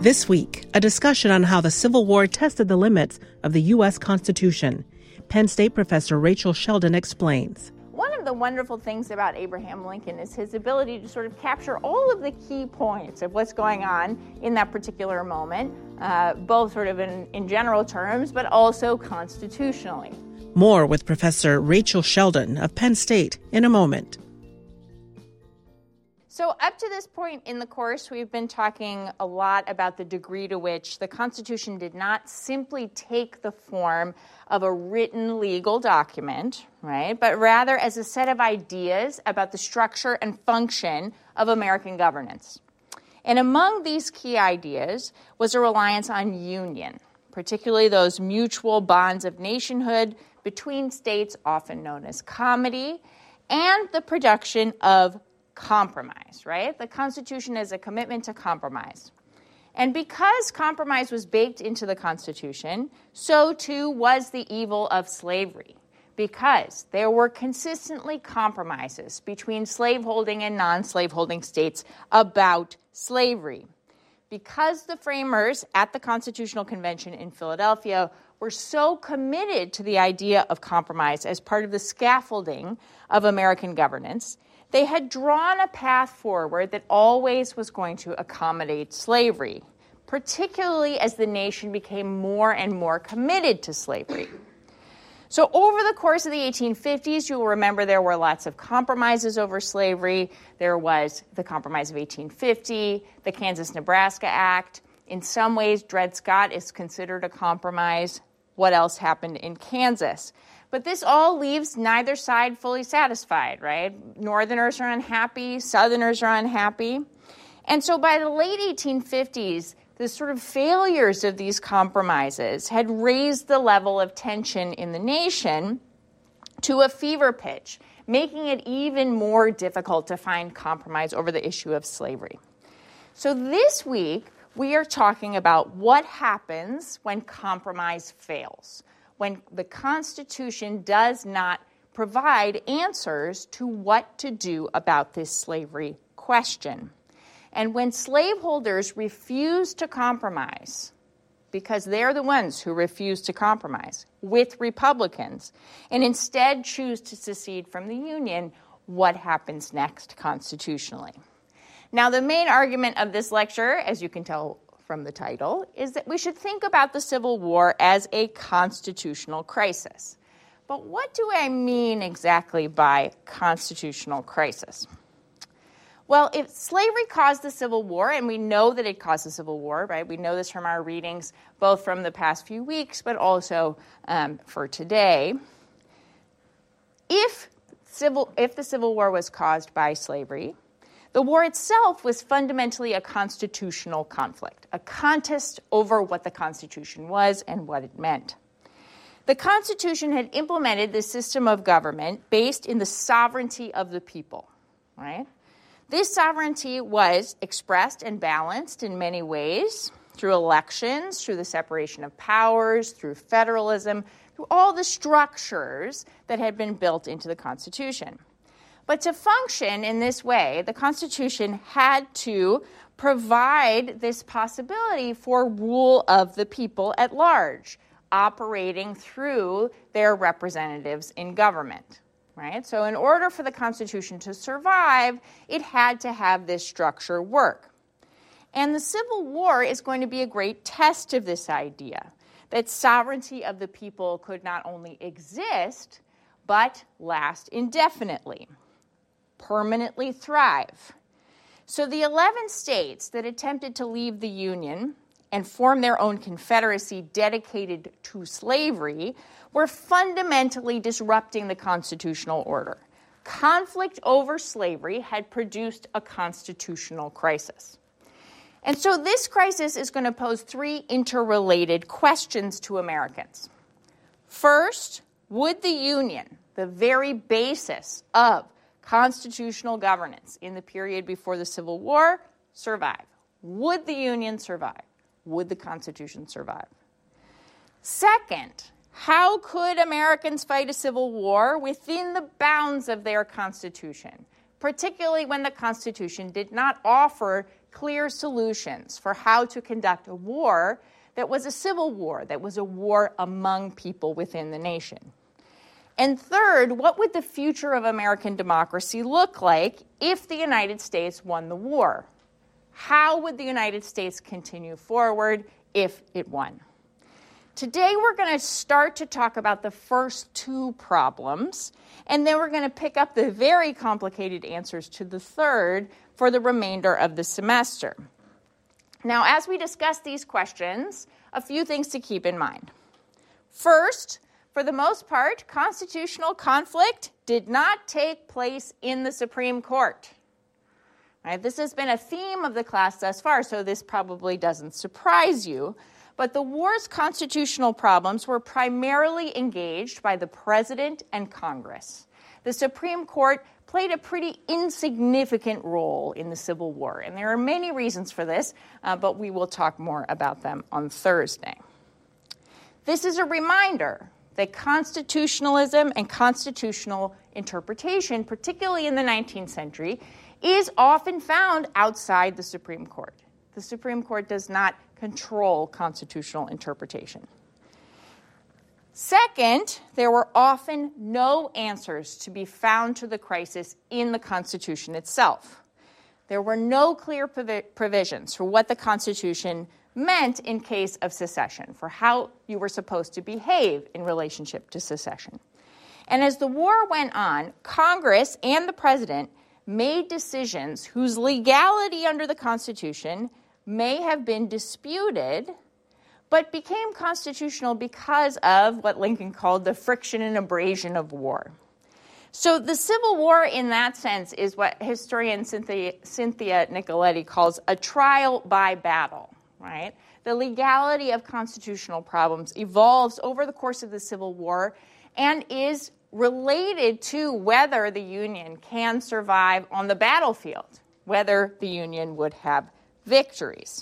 This week, a discussion on how the Civil War tested the limits of the U.S. Constitution. Penn State professor Rachel Sheldon explains. One of the wonderful things about Abraham Lincoln is his ability to sort of capture all of the key points of what's going on in that particular moment, both sort of in general terms, but also constitutionally. More with Professor Rachel Sheldon of Penn State in a moment. So up to this point in the course, we've been talking a lot about the degree to which the Constitution did not simply take the form of a written legal document, right, but rather as a set of ideas about the structure and function of American governance. And among these key ideas was a reliance on union, particularly those mutual bonds of nationhood between states, often known as comity, and the production of compromise, right? The Constitution is a commitment to compromise. And because compromise was baked into the Constitution, so too was the evil of slavery, because there were consistently compromises between slaveholding and non-slaveholding states about slavery. Because the framers at the Constitutional Convention in Philadelphia were so committed to the idea of compromise as part of the scaffolding of American governance, they had drawn a path forward that always was going to accommodate slavery, particularly as the nation became more and more committed to slavery. So over the course of the 1850s, you'll remember there were lots of compromises over slavery. There was the Compromise of 1850, the Kansas-Nebraska Act. In some ways, Dred Scott is considered a compromise. What else happened in Kansas? But this all leaves neither side fully satisfied, right? Northerners are unhappy, Southerners are unhappy. And so by the late 1850s, the sort of failures of these compromises had raised the level of tension in the nation to a fever pitch, making it even more difficult to find compromise over the issue of slavery. So this week, we are talking about what happens when compromise fails, when the Constitution does not provide answers to what to do about this slavery question. And when slaveholders refuse to compromise, because they're the ones who refuse to compromise with Republicans, and instead choose to secede from the Union, what happens next constitutionally? Now, the main argument of this lecture, as you can tell from the title, is that we should think about the Civil War as a constitutional crisis. But what do I mean exactly by constitutional crisis? Well, if slavery caused the Civil War, and we know that it caused the Civil War, right? We know this from our readings, both from the past few weeks, but also for today. If the Civil War was caused by slavery, the war itself was fundamentally a constitutional conflict, a contest over what the Constitution was and what it meant. The Constitution had implemented this system of government based in the sovereignty of the people, right? This sovereignty was expressed and balanced in many ways, through elections, through the separation of powers, through federalism, through all the structures that had been built into the Constitution. But to function in this way, the Constitution had to provide this possibility for rule of the people at large, operating through their representatives in government, right? So in order for the Constitution to survive, it had to have this structure work. And the Civil War is going to be a great test of this idea, that sovereignty of the people could not only exist, but last indefinitely, permanently thrive. So the 11 states that attempted to leave the Union and form their own confederacy dedicated to slavery were fundamentally disrupting the constitutional order. Conflict over slavery had produced a constitutional crisis. And so this crisis is going to pose three interrelated questions to Americans. First, would the Union, the very basis of constitutional governance in the period before the Civil War, survive? Would the Union survive? Would the Constitution survive? Second, how could Americans fight a civil war within the bounds of their Constitution, particularly when the Constitution did not offer clear solutions for how to conduct a war that was a civil war, that was a war among people within the nation. And third, what would the future of American democracy look like if the United States won the war? How would the United States continue forward if it won? Today, we're going to start to talk about the first two problems, and then we're going to pick up the very complicated answers to the third for the remainder of the semester. Now, as we discuss these questions, a few things to keep in mind. First, for the most part, constitutional conflict did not take place in the Supreme Court. Right? This has been a theme of the class thus far, so this probably doesn't surprise you. But the war's constitutional problems were primarily engaged by the President and Congress. The Supreme Court played a pretty insignificant role in the Civil War, and there are many reasons for this, but we will talk more about them on Thursday. This is a reminder that constitutionalism and constitutional interpretation, particularly in the 19th century, is often found outside the Supreme Court. The Supreme Court does not control constitutional interpretation. Second, there were often no answers to be found to the crisis in the Constitution itself. There were no clear provisions for what the Constitution meant in case of secession, for how you were supposed to behave in relationship to secession. And as the war went on, Congress and the President made decisions whose legality under the Constitution may have been disputed, but became constitutional because of what Lincoln called the friction and abrasion of war. So the Civil War, in that sense, is what historian Cynthia Nicoletti calls a trial by battle, right? The legality of constitutional problems evolves over the course of the Civil War and is related to whether the Union can survive on the battlefield, whether the Union would have victories.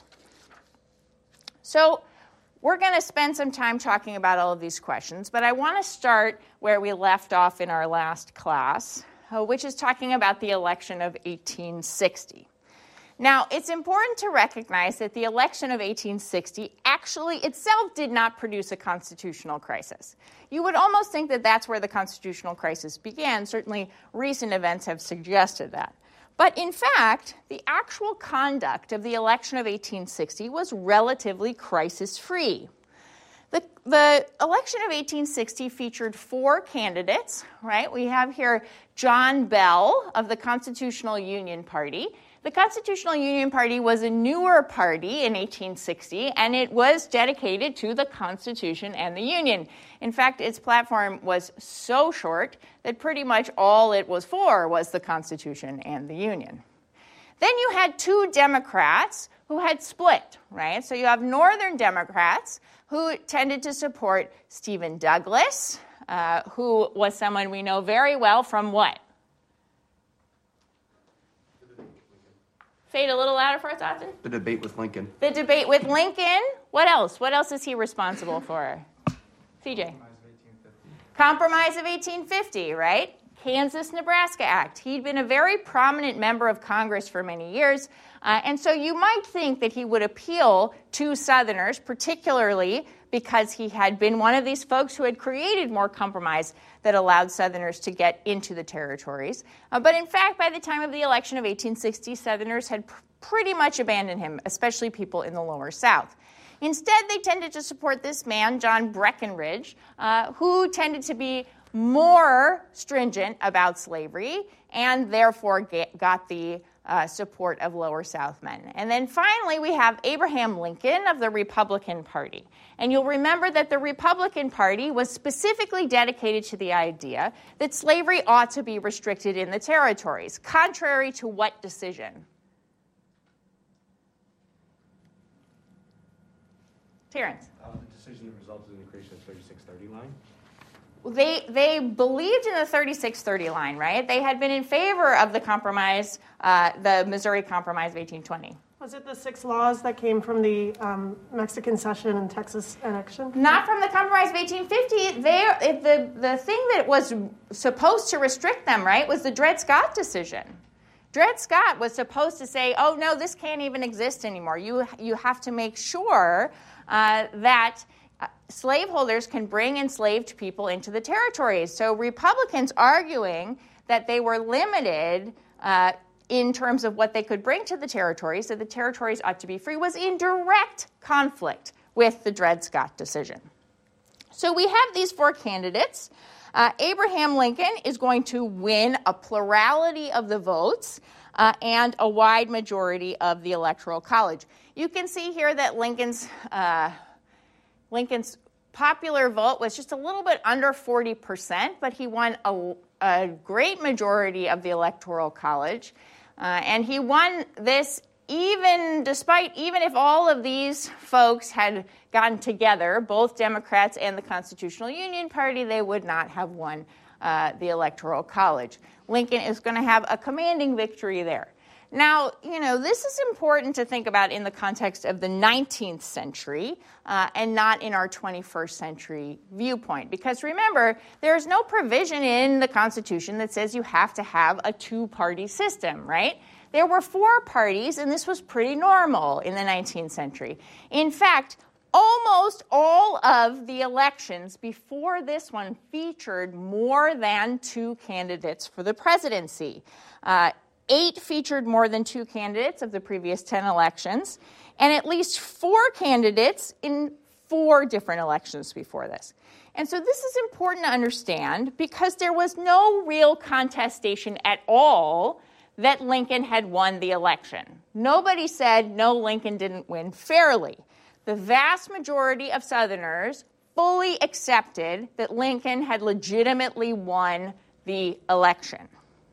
So we're going to spend some time talking about all of these questions, but I want to start where we left off in our last class, which is talking about the election of 1860. Now, it's important to recognize that the election of 1860 actually itself did not produce a constitutional crisis. You would almost think that that's where the constitutional crisis began. Certainly, recent events have suggested that. But in fact, the actual conduct of the election of 1860 was relatively crisis-free. The election of 1860 featured four candidates, right? We have here John Bell of the Constitutional Union Party. The Constitutional Union Party was a newer party in 1860, and it was dedicated to the Constitution and the Union. In fact, its platform was so short that pretty much all it was for was the Constitution and the Union. Then you had two Democrats who had split, right? So you have Northern Democrats who tended to support Stephen Douglas, who was someone we know very well from what? Say it a little louder for us, Austin. The debate with Lincoln. The debate with Lincoln. What else? What else is he responsible for? CJ. Compromise of 1850, right? Kansas-Nebraska Act. He'd been a very prominent member of Congress for many years, and so you might think that he would appeal to Southerners, particularly because he had been one of these folks who had created more compromise that allowed Southerners to get into the territories. But in fact, by the time of the election of 1860, Southerners had pretty much abandoned him, especially people in the lower South. Instead, they tended to support this man, John Breckinridge, who tended to be more stringent about slavery and therefore got the support of lower South men. And then finally, we have Abraham Lincoln of the Republican Party. And you'll remember that the Republican Party was specifically dedicated to the idea that slavery ought to be restricted in the territories, contrary to what decision? Terrence. The decision that resulted in the creation of the 3630 line? They believed in the 3630 line, right? They had been in favor of the compromise, the Missouri Compromise of 1820. Was it the 6 laws that came from the Mexican Cession and Texas Annexion? Not from the Compromise of 1850. The thing that was supposed to restrict them, right, was the Dred Scott decision. Dred Scott was supposed to say, oh, no, this can't even exist anymore. You have to make sure that slaveholders can bring enslaved people into the territories. So Republicans arguing that they were limited in terms of what they could bring to the territories, that the territories ought to be free, was in direct conflict with the Dred Scott decision. So we have these four candidates. Abraham Lincoln is going to win a plurality of the votes and a wide majority of the Electoral College. You can see here that Lincoln's popular vote was just a little bit under 40%, but he won a great majority of the Electoral College. And he won this even if all of these folks had gotten together, both Democrats and the Constitutional Union Party, they would not have won the Electoral College. Lincoln is going to have a commanding victory there. Now, this is important to think about in the context of the 19th century and not in our 21st century viewpoint. Because remember, there's no provision in the Constitution that says you have to have a two-party system, right? There were four parties, and this was pretty normal in the 19th century. In fact, almost all of the elections before this one featured more than two candidates for the presidency. 8 featured more than 2 candidates of the previous 10 elections, and at least 4 candidates in 4 different elections before this. And so this is important to understand because there was no real contestation at all that Lincoln had won the election. Nobody said, no, Lincoln didn't win fairly. The vast majority of Southerners fully accepted that Lincoln had legitimately won the election.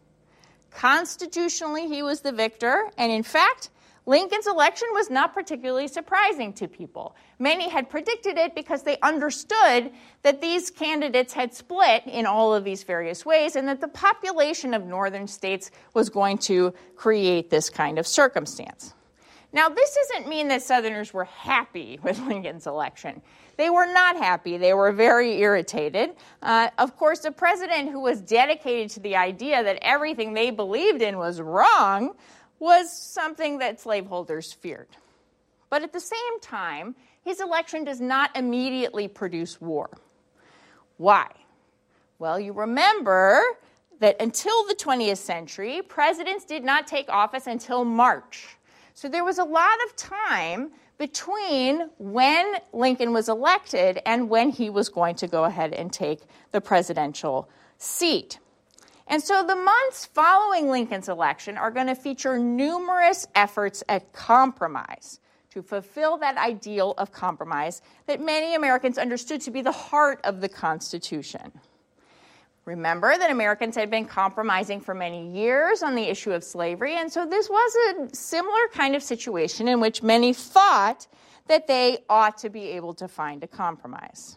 Constitutionally, he was the victor, and in fact, Lincoln's election was not particularly surprising to people. Many had predicted it because they understood that these candidates had split in all of these various ways and that the population of northern states was going to create this kind of circumstance. Now, this doesn't mean that Southerners were happy with Lincoln's election. They were not happy. They were very irritated. Of course, the president who was dedicated to the idea that everything they believed in was wrong was something that slaveholders feared. But at the same time, his election does not immediately produce war. Why? Well, you remember that until the 20th century, presidents did not take office until March. So there was a lot of time between when Lincoln was elected and when he was going to go ahead and take the presidential seat. And so the months following Lincoln's election are going to feature numerous efforts at compromise to fulfill that ideal of compromise that many Americans understood to be the heart of the Constitution. Remember that Americans had been compromising for many years on the issue of slavery, and so this was a similar kind of situation in which many thought that they ought to be able to find a compromise.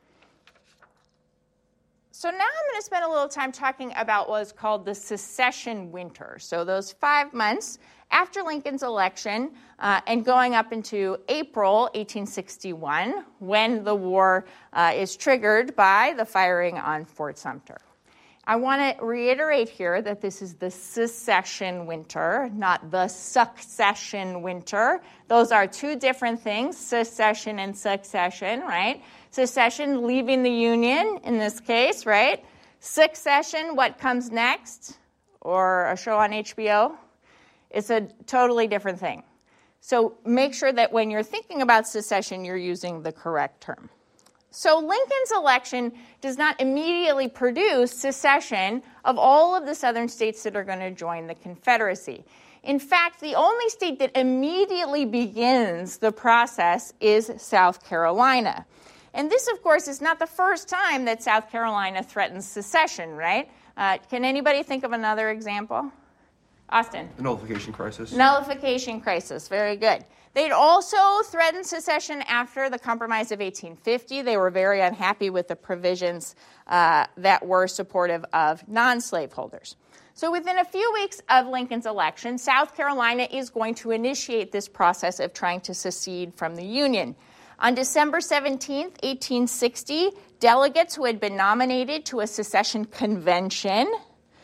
So now I'm going to spend a little time talking about what is called the Secession Winter. So those 5 months after Lincoln's election and going up into April 1861, when the war is triggered by the firing on Fort Sumter. I want to reiterate here that this is the Secession Winter, not the Succession Winter. Those are two different things, secession and succession, right? Secession, leaving the Union in this case, right? Succession, what comes next, or a show on HBO. It's a totally different thing. So make sure that when you're thinking about secession, you're using the correct term. So Lincoln's election does not immediately produce secession of all of the southern states that are going to join the Confederacy. In fact, the only state that immediately begins the process is South Carolina. And this, of course, is not the first time that South Carolina threatens secession, right? Can anybody think of another example? Austin. The nullification crisis. Nullification crisis. Very good. They'd also threatened secession after the Compromise of 1850. They were very unhappy with the provisions that were supportive of non-slaveholders. So within a few weeks of Lincoln's election, South Carolina is going to initiate this process of trying to secede from the Union. On December 17, 1860, delegates who had been nominated to a secession convention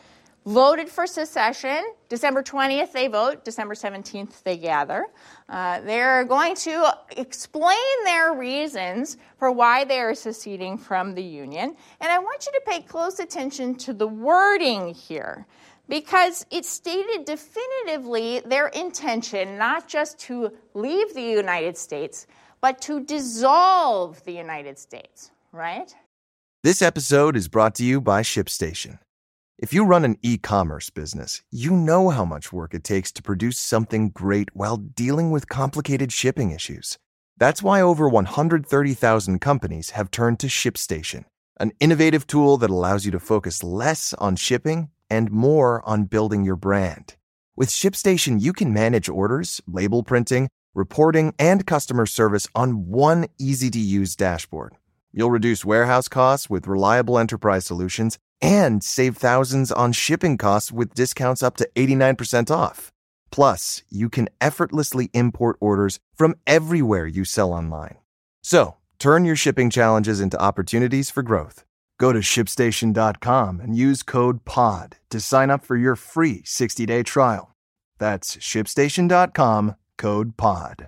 voted for secession. December 20th, they vote. December 17th, they gather. They're going to explain their reasons for why they are seceding from the Union. And I want you to pay close attention to the wording here, because it stated definitively their intention not just to leave the United States, but to dissolve the United States, right? This episode is brought to you by ShipStation. If you run an e-commerce business, you know how much work it takes to produce something great while dealing with complicated shipping issues. That's why over 130,000 companies have turned to ShipStation, an innovative tool that allows you to focus less on shipping and more on building your brand. With ShipStation, you can manage orders, label printing, reporting, and customer service on one easy-to-use dashboard. You'll reduce warehouse costs with reliable enterprise solutions and save thousands on shipping costs with discounts up to 89% off. Plus, you can effortlessly import orders from everywhere you sell online. So, turn your shipping challenges into opportunities for growth. Go to ShipStation.com and use code POD to sign up for your free 60-day trial. That's ShipStation.com, code POD.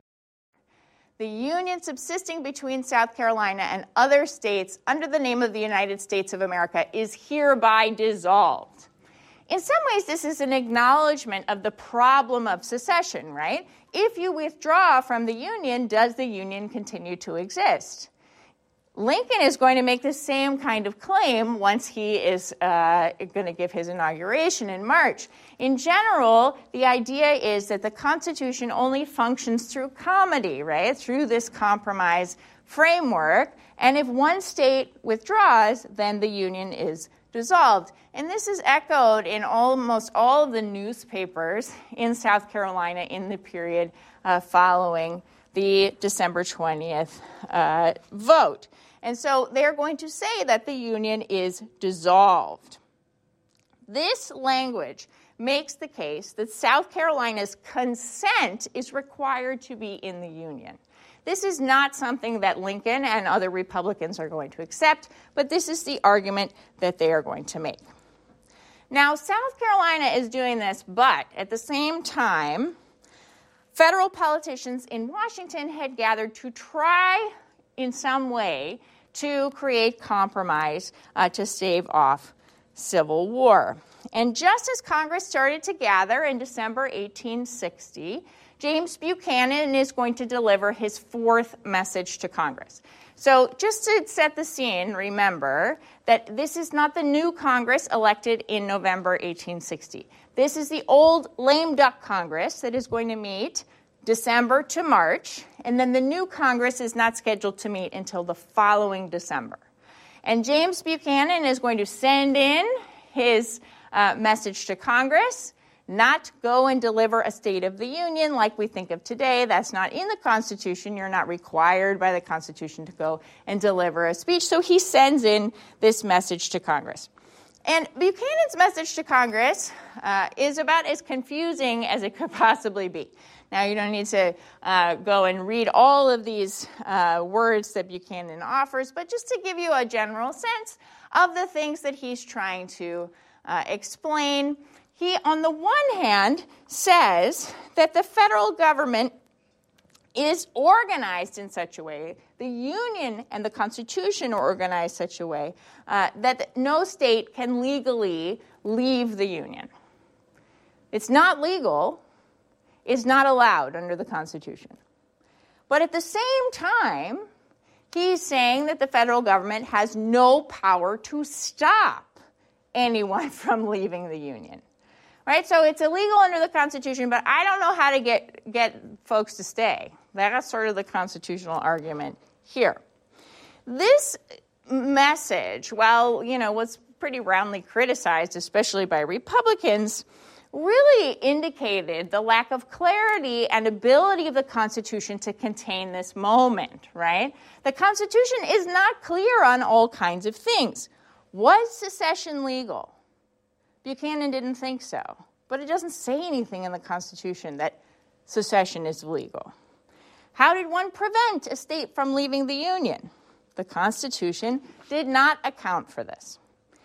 The union subsisting between South Carolina and other states under the name of the United States of America is hereby dissolved. In some ways, this is an acknowledgement of the problem of secession, right? If you withdraw from the Union, does the Union continue to exist? Lincoln is going to make the same kind of claim once he is going to give his inauguration in March. In general, the idea is that the Constitution only functions through comity, right? Through this compromise framework. And if one state withdraws, then the Union is dissolved. And this is echoed in almost all of the newspapers in South Carolina in the period following the December 20th vote. And so they're going to say that the Union is dissolved. This language makes the case that South Carolina's consent is required to be in the Union. This is not something that Lincoln and other Republicans are going to accept, but this is the argument that they are going to make. Now, South Carolina is doing this, but at the same time, federal politicians in Washington had gathered to try in some way to create compromise to stave off civil war. And just as Congress started to gather in December 1860, James Buchanan is going to deliver his fourth message to Congress. So just to set the scene, remember that this is not the new Congress elected in November 1860. This is the old lame duck Congress that is going to meet December to March, and then the new Congress is not scheduled to meet until the following December. And James Buchanan is going to send in his message to Congress, not go and deliver a State of the Union like we think of today. That's not in the Constitution. You're not required by the Constitution to go and deliver a speech. So he sends in this message to Congress. And Buchanan's message to Congress is about as confusing as it could possibly be. Now, you don't need to go and read all of these words that Buchanan offers, but just to give you a general sense of the things that he's trying to explain. He, on the one hand, says that the federal government is organized in such a way, the Union and the Constitution are organized such a way that no state can legally leave the Union. It's not legal. It's not allowed under the Constitution. But at the same time, he's saying that the federal government has no power to stop anyone from leaving the Union. Right? So it's illegal under the Constitution, but I don't know how to get folks to stay. That's sort of the constitutional argument here. This message, while, was pretty roundly criticized, especially by Republicans, really indicated the lack of clarity and ability of the Constitution to contain this moment, right? The Constitution is not clear on all kinds of things. Was secession legal? Buchanan didn't think so, but it doesn't say anything in the Constitution that secession is legal. How did one prevent a state from leaving the Union? The Constitution did not account for this.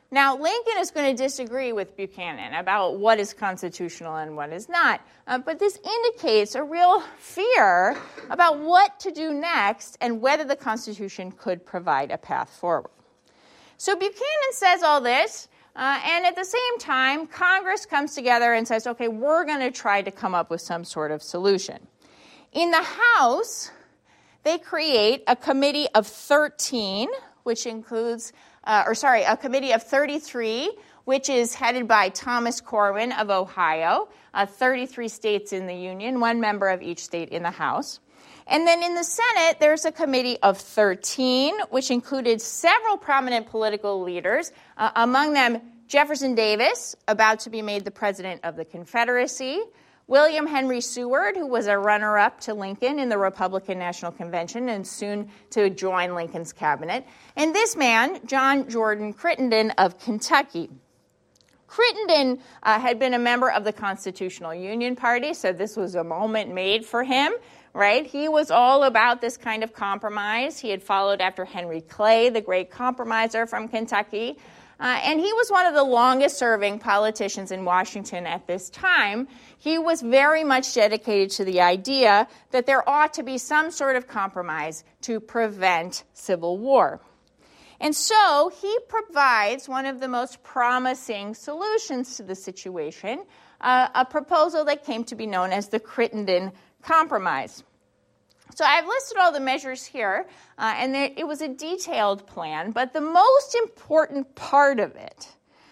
Now, Lincoln is going to disagree with Buchanan about what is constitutional and what is not. But this indicates a real fear about what to do next and whether the Constitution could provide a path forward. So Buchanan says all this, and at the same time, Congress comes together and says, okay, we're going to try to come up with some sort of solution. In the House, they create a committee of 13, which includes a committee of 33, which is headed by Thomas Corwin of Ohio, 33 states in the Union, one member of each state in the House. And then in the Senate, there's a committee of 13, which included several prominent political leaders, among them Jefferson Davis, about to be made the president of the Confederacy, William Henry Seward, who was a runner-up to Lincoln in the Republican National Convention and soon to join Lincoln's cabinet, and this man, John Jordan Crittenden of Kentucky. Crittenden had been a member of the Constitutional Union Party, so this was a moment made for him, right? He was all about this kind of compromise. He had followed after Henry Clay, the great compromiser from Kentucky. And he was one of the longest-serving politicians in Washington at this time. He was very much dedicated to the idea that there ought to be some sort of compromise to prevent civil war. And so he provides one of the most promising solutions to the situation, a proposal that came to be known as the Crittenden Compromise. So I've listed all the measures here, and it was a detailed plan, but the most important part of it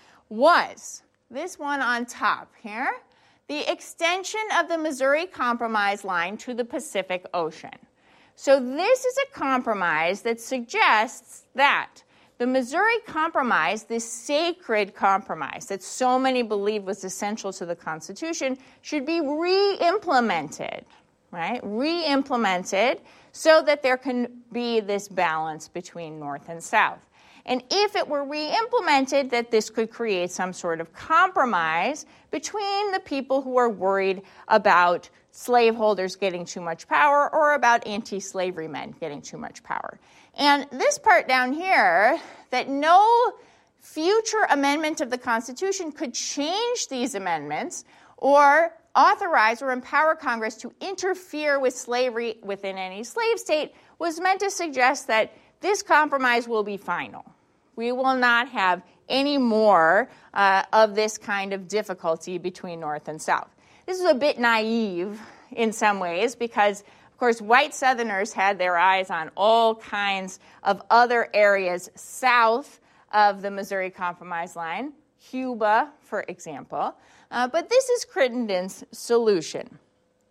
was this one on top here, the extension of the Missouri Compromise line to the Pacific Ocean. So this is a compromise that suggests that the Missouri Compromise, this sacred compromise that so many believed was essential to the Constitution, should be re-implemented. Right? Re-implemented so that there can be this balance between North and South. And if it were re-implemented, that this could create some sort of compromise between the people who are worried about slaveholders getting too much power or about anti-slavery men getting too much power. And this part down here, that no future amendment of the Constitution could change these amendments or authorize or empower Congress to interfere with slavery within any slave state, was meant to suggest that this compromise will be final. We will not have any more of this kind of difficulty between North and South. This is a bit naive in some ways because, of course, white Southerners had their eyes on all kinds of other areas south of the Missouri Compromise line, Cuba, for example. But this is Crittenden's solution.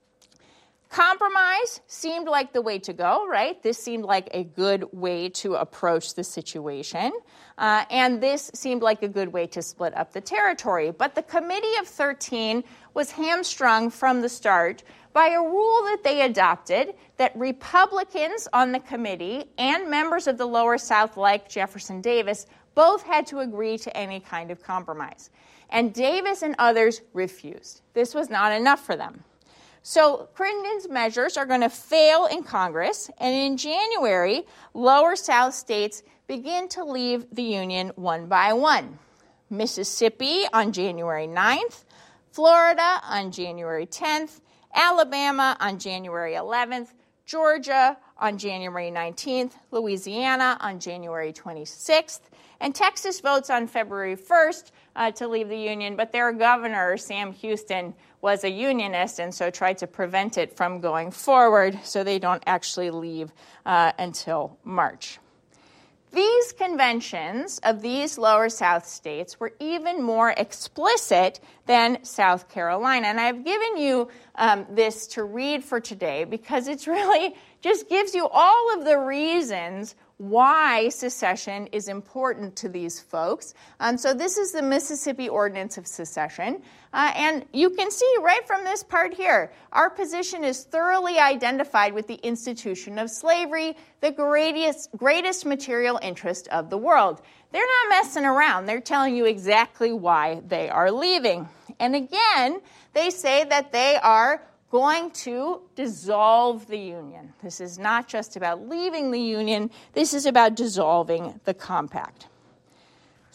Compromise seemed like the way to go, right? This seemed like a good way to approach the situation. And this seemed like a good way to split up the territory. But the Committee of 13 was hamstrung from the start by a rule that they adopted that Republicans on the committee and members of the Lower South, like Jefferson Davis, both had to agree to any kind of compromise. And Davis and others refused. This was not enough for them. So Crittenden's measures are going to fail in Congress, and in January, Lower South states begin to leave the Union one by one. Mississippi on January 9th, Florida on January 10th, Alabama on January 11th, Georgia on January 19th, Louisiana on January 26th, and Texas votes on February 1st to leave the Union, but their governor, Sam Houston, was a Unionist and so tried to prevent it from going forward, so they don't actually leave until March. These conventions of these Lower South states were even more explicit than South Carolina. And I've given you this to read for today because it's really just gives you all of the reasons why secession is important to these folks. So this is the Mississippi Ordinance of Secession. And you can see right from this part here, our position is thoroughly identified with the institution of slavery, the greatest material interest of the world. They're not messing around. They're telling you exactly why they are leaving. And again, they say that they are going to dissolve the Union. This is not just about leaving the Union. This is about dissolving the compact.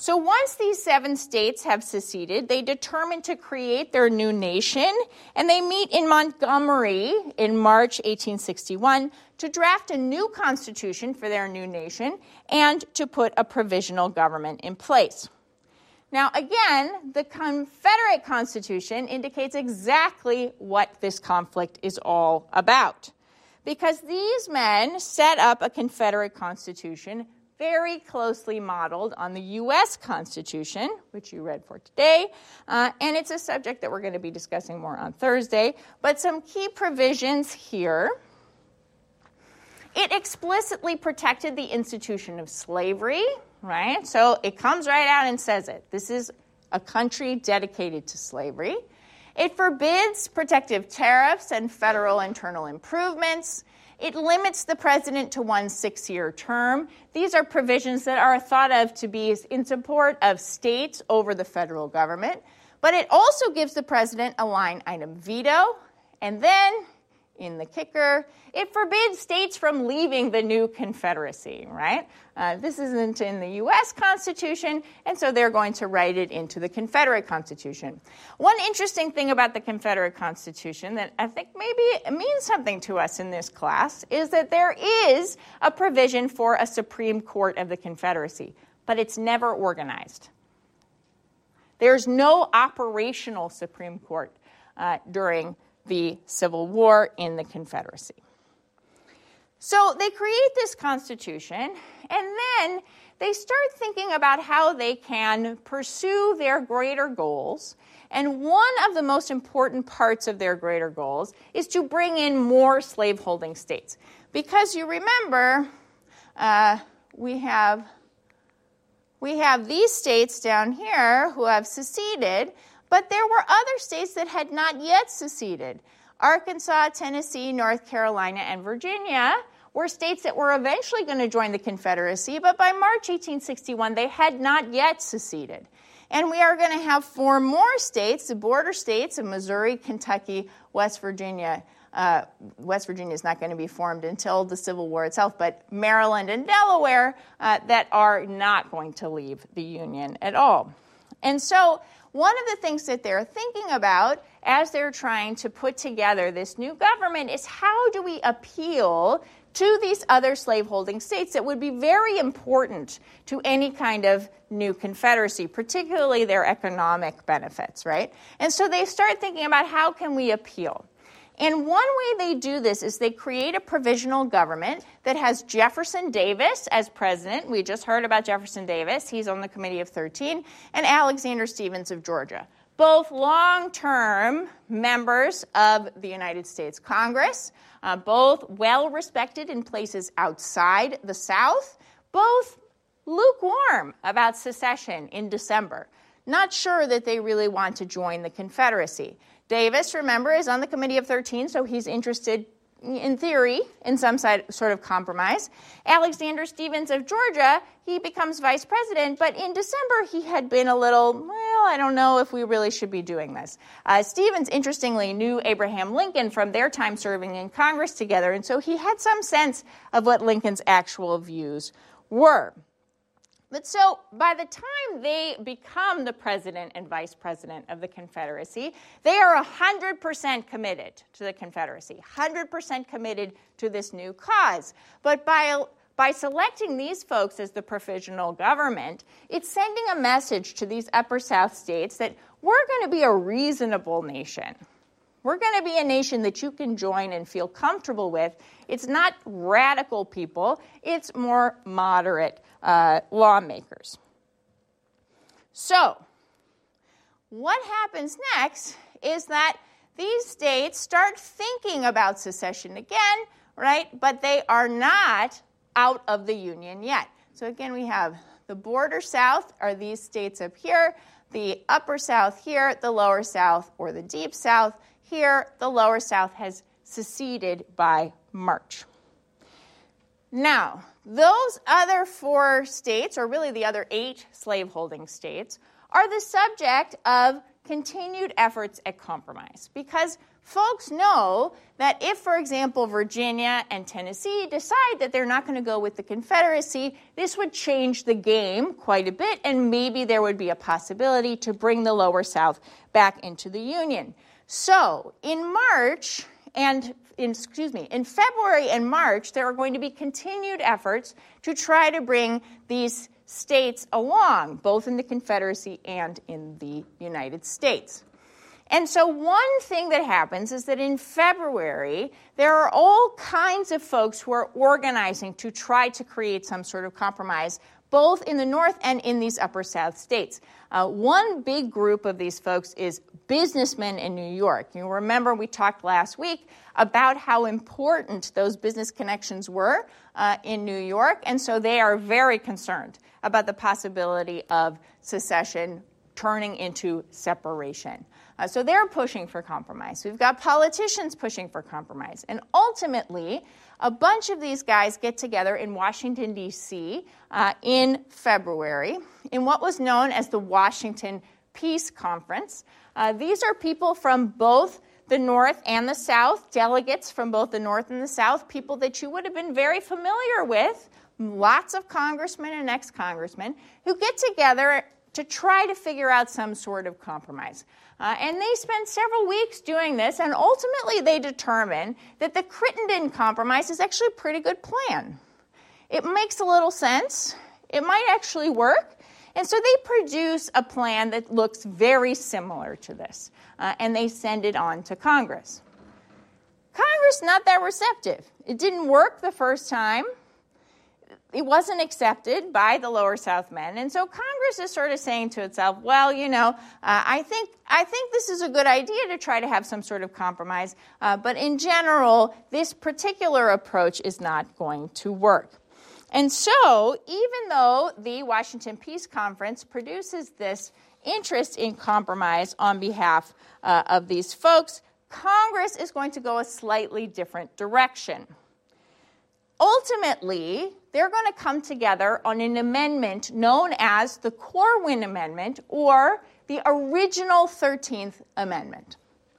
So once these 7 states have seceded, they determine to create their new nation, and they meet in Montgomery in March 1861 to draft a new constitution for their new nation and to put a provisional government in place. Now, again, the Confederate Constitution indicates exactly what this conflict is all about, because these men set up a Confederate Constitution very closely modeled on the U.S. Constitution, which you read for today, and it's a subject that we're going to be discussing more on Thursday. But some key provisions here. It explicitly protected the institution of slavery, right? So it comes right out and says it. This is a country dedicated to slavery. It forbids protective tariffs and federal internal improvements. It limits the president to one 6-year term. These are provisions that are thought of to be in support of states over the federal government. But it also gives the president a line item veto. And then, in the kicker, it forbids states from leaving the new Confederacy, right? This isn't in the U.S. Constitution, and so they're going to write it into the Confederate Constitution. One interesting thing about the Confederate Constitution that I think maybe means something to us in this class is that there is a provision for a Supreme Court of the Confederacy, but it's never organized. There's no operational Supreme Court during the Civil War in the Confederacy. So they create this Constitution, and then they start thinking about how they can pursue their greater goals. And one of the most important parts of their greater goals is to bring in more slaveholding states. Because you remember, we have these states down here who have seceded, but there were other states that had not yet seceded. Arkansas, Tennessee, North Carolina, and Virginia were states that were eventually going to join the Confederacy, but by March 1861, they had not yet seceded. And we are going to have 4 more states, the border states of Missouri, Kentucky, West Virginia. West Virginia is not going to be formed until the Civil War itself, but Maryland and Delaware that are not going to leave the Union at all. And so one of the things that they're thinking about as they're trying to put together this new government is how do we appeal to these other slaveholding states that would be very important to any kind of new Confederacy, particularly their economic benefits, right? And so they start thinking about how can we appeal. And one way they do this is they create a provisional government that has Jefferson Davis as president. We just heard about Jefferson Davis. He's on the Committee of 13. And Alexander Stephens of Georgia, both long-term members of the United States Congress, both well-respected in places outside the South, both lukewarm about secession in December. Not sure that they really want to join the Confederacy. Davis, remember, is on the Committee of 13, so he's interested, in theory, in some sort of compromise. Alexander Stephens of Georgia, he becomes vice president, but in December he had been a little, well, I don't know if we really should be doing this. Stephens, interestingly, knew Abraham Lincoln from their time serving in Congress together, and so he had some sense of what Lincoln's actual views were. But so by the time they become the president and vice president of the Confederacy, they are 100% committed to the Confederacy, 100% committed to this new cause. But by selecting these folks as the provisional government, it's sending a message to these Upper South states that we're going to be a reasonable nation. We're going to be a nation that you can join and feel comfortable with. It's not radical people. It's more moderate lawmakers. So what happens next is that these states start thinking about secession again, right? But they are not out of the Union yet. So again, we have the border South are these states up here, the Upper South here, the Lower South or the Deep South. Here, the Lower South has seceded by March. Now, those other 4 states, or really the other 8 slaveholding states, are the subject of continued efforts at compromise. Because folks know that if, for example, Virginia and Tennessee decide that they're not going to go with the Confederacy, this would change the game quite a bit, and maybe there would be a possibility to bring the Lower South back into the Union. So in February and March, there are going to be continued efforts to try to bring these states along, both in the Confederacy and in the United States. And so one thing that happens is that in February, there are all kinds of folks who are organizing to try to create some sort of compromise, both in the North and in these Upper South states. One big group of these folks is businessmen in New York. You remember we talked last week about how important those business connections were in New York, and so they are very concerned about the possibility of secession turning into separation. So they're pushing for compromise. We've got politicians pushing for compromise. And ultimately, a bunch of these guys get together in Washington, D.C. In February in what was known as the Washington Peace Conference. These are people from both the North and the South, delegates from both the North and the South, people that you would have been very familiar with, lots of congressmen and ex-congressmen, who get together to try to figure out some sort of compromise. And they spend several weeks doing this, and ultimately they determine that the Crittenden Compromise is actually a pretty good plan. It makes a little sense. It might actually work. And so they produce a plan that looks very similar to this, and they send it on to Congress. Congress, not that receptive. It didn't work the first time. It wasn't accepted by the Lower South men, and so Congress is sort of saying to itself, well, I think this is a good idea to try to have some sort of compromise, but in general, this particular approach is not going to work. And so, even though the Washington Peace Conference produces this interest in compromise on behalf of these folks, Congress is going to go a slightly different direction. Ultimately, they're going to come together on an amendment known as the Corwin Amendment, or the original 13th Amendment.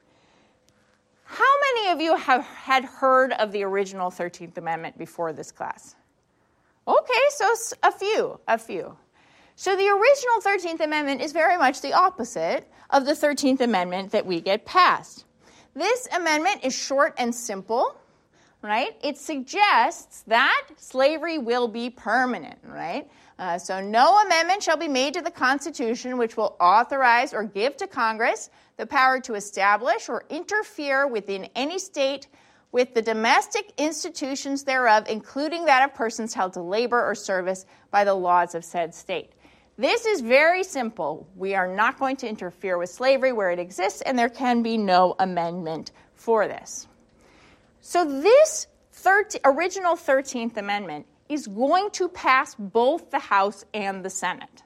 How many of you had heard of the original 13th Amendment before this class? Okay, so a few. So the original 13th Amendment is very much the opposite of the 13th Amendment that we get passed. This amendment is short and simple. Right? It suggests that slavery will be permanent, right? So no amendment shall be made to the Constitution which will authorize or give to Congress the power to establish or interfere within any state with the domestic institutions thereof, including that of persons held to labor or service by the laws of said state. This is very simple. We are not going to interfere with slavery where it exists, and there can be no amendment for this. So this original 13th Amendment is going to pass both the House and the Senate.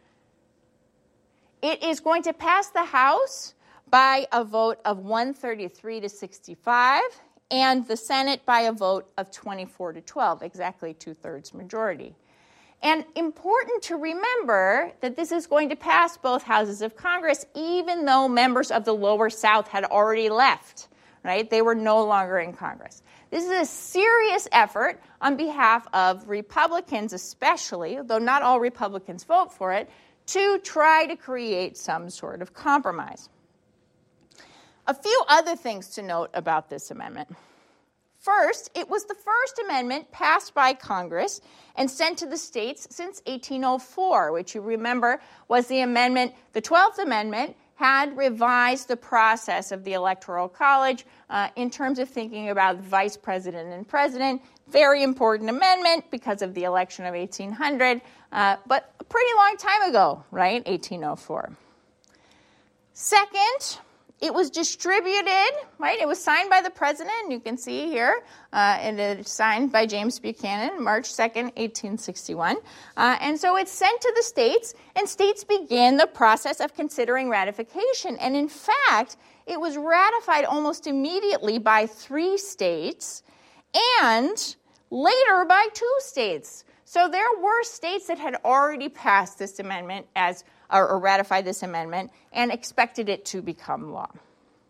It is going to pass the House by a vote of 133 to 65, and the Senate by a vote of 24 to 12, exactly 2/3 majority. And important to remember that this is going to pass both houses of Congress, even though members of the Lower South had already left. Right? They were no longer in Congress. This is a serious effort on behalf of Republicans especially, though not all Republicans vote for it, to try to create some sort of compromise. A few other things to note about this amendment. First, it was the first amendment passed by Congress and sent to the states since 1804, which you remember was the 12th Amendment, had revised the process of the Electoral College in terms of thinking about vice president and president. Very important amendment because of the election of 1800, but a pretty long time ago, right? 1804. Second, it was distributed, right? It was signed by the president, you can see here, and it's signed by James Buchanan, March 2nd, 1861. And so it's sent to the states, and states began the process of considering ratification. And in fact, it was ratified almost immediately by 3 states, and later by 2 states. So there were states that had already passed this amendment or ratified this amendment and expected it to become law.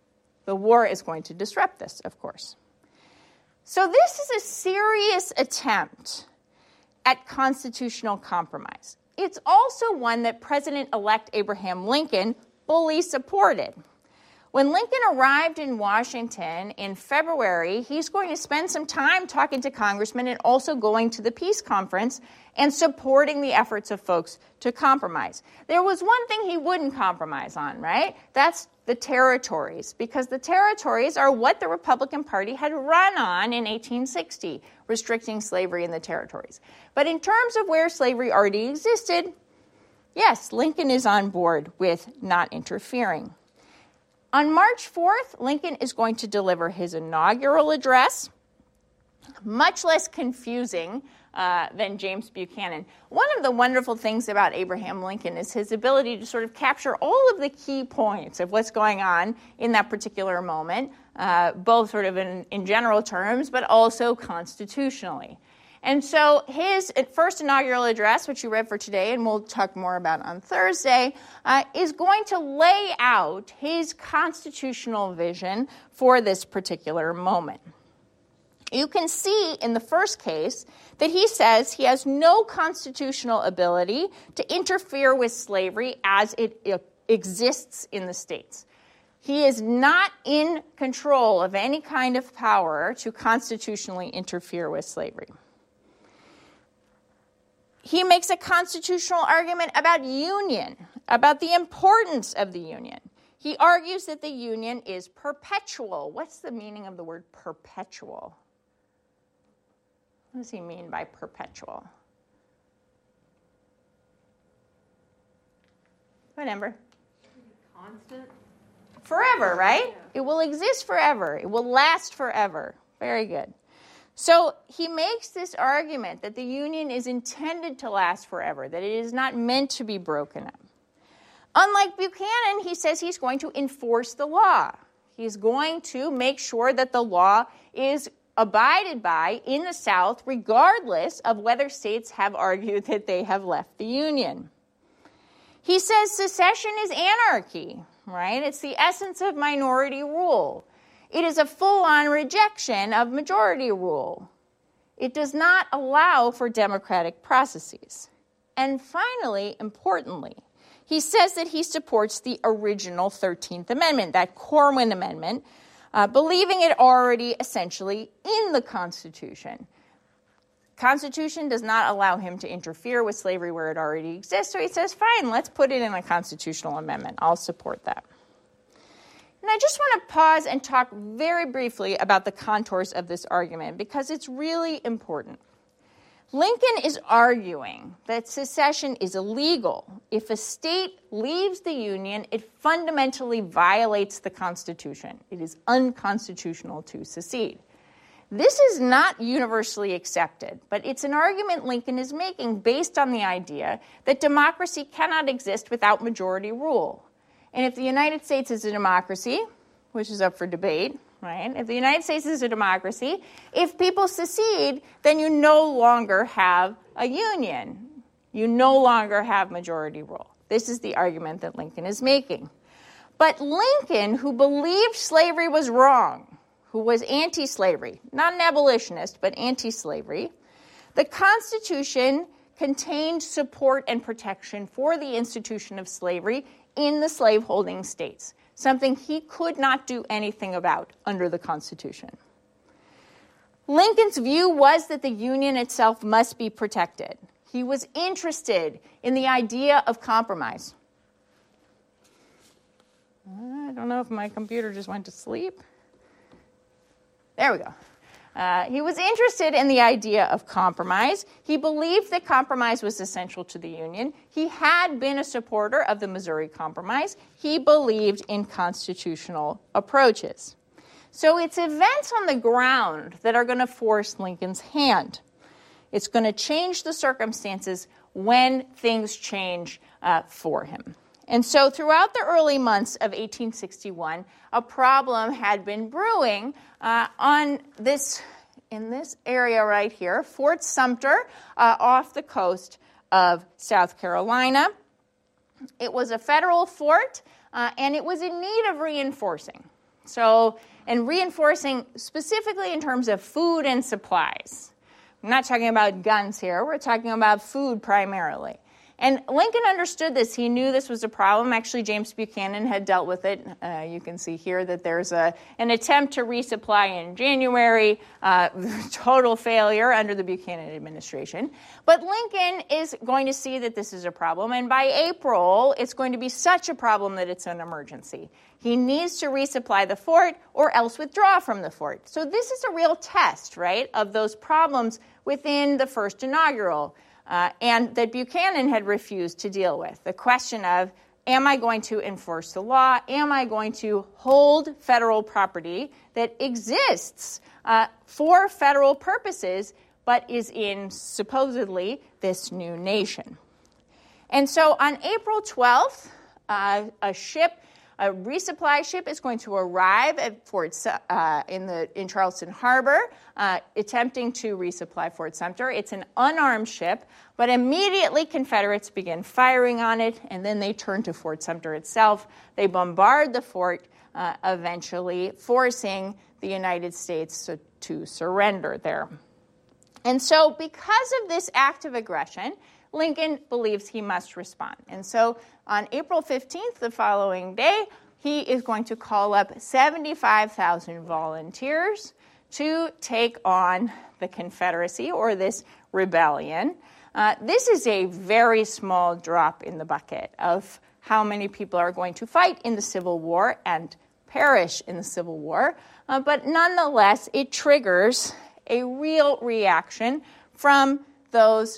The war is going to disrupt this, of course. So this is a serious attempt at constitutional compromise. It's also one that President-elect Abraham Lincoln fully supported. When Lincoln arrived in Washington in February, he's going to spend some time talking to congressmen and also going to the peace conference and supporting the efforts of folks to compromise. There was one thing he wouldn't compromise on, right? That's the territories, because the territories are what the Republican Party had run on in 1860, restricting slavery in the territories. But in terms of where slavery already existed, yes, Lincoln is on board with not interfering. On March 4th, Lincoln is going to deliver his inaugural address, much less confusing than James Buchanan. One of the wonderful things about Abraham Lincoln is his ability to sort of capture all of the key points of what's going on in that particular moment, both sort of in general terms, but also constitutionally. And so his first inaugural address, which you read for today, and we'll talk more about on Thursday, is going to lay out his constitutional vision for this particular moment. You can see in the first case that he says he has no constitutional ability to interfere with slavery as it exists in the states. He is not in control of any kind of power to constitutionally interfere with slavery. He makes a constitutional argument about union, about the importance of the union. He argues that the union is perpetual. What's the meaning of the word perpetual? What does he mean by perpetual? Whatever. Constant? Forever, right? Yeah. It will exist forever. It will last forever. Very good. So he makes this argument that the union is intended to last forever, that it is not meant to be broken up. Unlike Buchanan, he says he's going to enforce the law. He's going to make sure that the law is abided by in the South, regardless of whether states have argued that they have left the Union. He says secession is anarchy, right? It's the essence of minority rule. It is a full-on rejection of majority rule. It does not allow for democratic processes. And finally, importantly, he says that he supports the original 13th Amendment, that Corwin Amendment, believing it already essentially in the Constitution. Constitution does not allow him to interfere with slavery where it already exists, so he says, fine, let's put it in a constitutional amendment. I'll support that. And I just want to pause and talk very briefly about the contours of this argument because it's really important. Lincoln is arguing that secession is illegal. If a state leaves the Union, it fundamentally violates the Constitution. It is unconstitutional to secede. This is not universally accepted, but it's an argument Lincoln is making based on the idea that democracy cannot exist without majority rule. And if the United States is a democracy, which is up for debate, right? If the United States is a democracy, if people secede, then you no longer have a union. You no longer have majority rule. This is the argument that Lincoln is making. But Lincoln, who believed slavery was wrong, who was anti-slavery, not an abolitionist, but anti-slavery, the Constitution contained support and protection for the institution of slavery in the slaveholding states, something he could not do anything about under the Constitution. Lincoln's view was that the Union itself must be protected. He was interested in the idea of compromise. I don't know if my computer just went to sleep. There we go. He was interested in the idea of compromise. He believed that compromise was essential to the Union. He had been a supporter of the Missouri Compromise. He believed in constitutional approaches. So it's events on the ground that are going to force Lincoln's hand. It's going to change the circumstances when things change for him. And so throughout the early months of 1861, a problem had been brewing in this area right here, Fort Sumter, off the coast of South Carolina. It was a federal fort, and it was in need of reinforcing. So, and reinforcing specifically in terms of food and supplies. I'm not talking about guns here. We're talking about food primarily. And Lincoln understood this. He knew this was a problem. Actually, James Buchanan had dealt with it. You can see here that there's an attempt to resupply in January, total failure under the Buchanan administration. But Lincoln is going to see that this is a problem, and by April, it's going to be such a problem that it's an emergency. He needs to resupply the fort or else withdraw from the fort. So this is a real test, right, of those problems within the first inaugural. And that Buchanan had refused to deal with. The question of, am I going to enforce the law? Am I going to hold federal property that exists for federal purposes, but is in supposedly this new nation? And so on April 12th, a resupply ship is going to arrive at in Charleston Harbor, attempting to resupply Fort Sumter. It's an unarmed ship, but immediately Confederates begin firing on it, and then they turn to Fort Sumter itself. They bombard the fort, eventually forcing the United States to surrender there. And so because of this act of aggression, Lincoln believes he must respond. And so on April 15th, the following day, he is going to call up 75,000 volunteers to take on the Confederacy, or this rebellion. This is a very small drop in the bucket of how many people are going to fight in the Civil War and perish in the Civil War. But nonetheless, it triggers a real reaction from those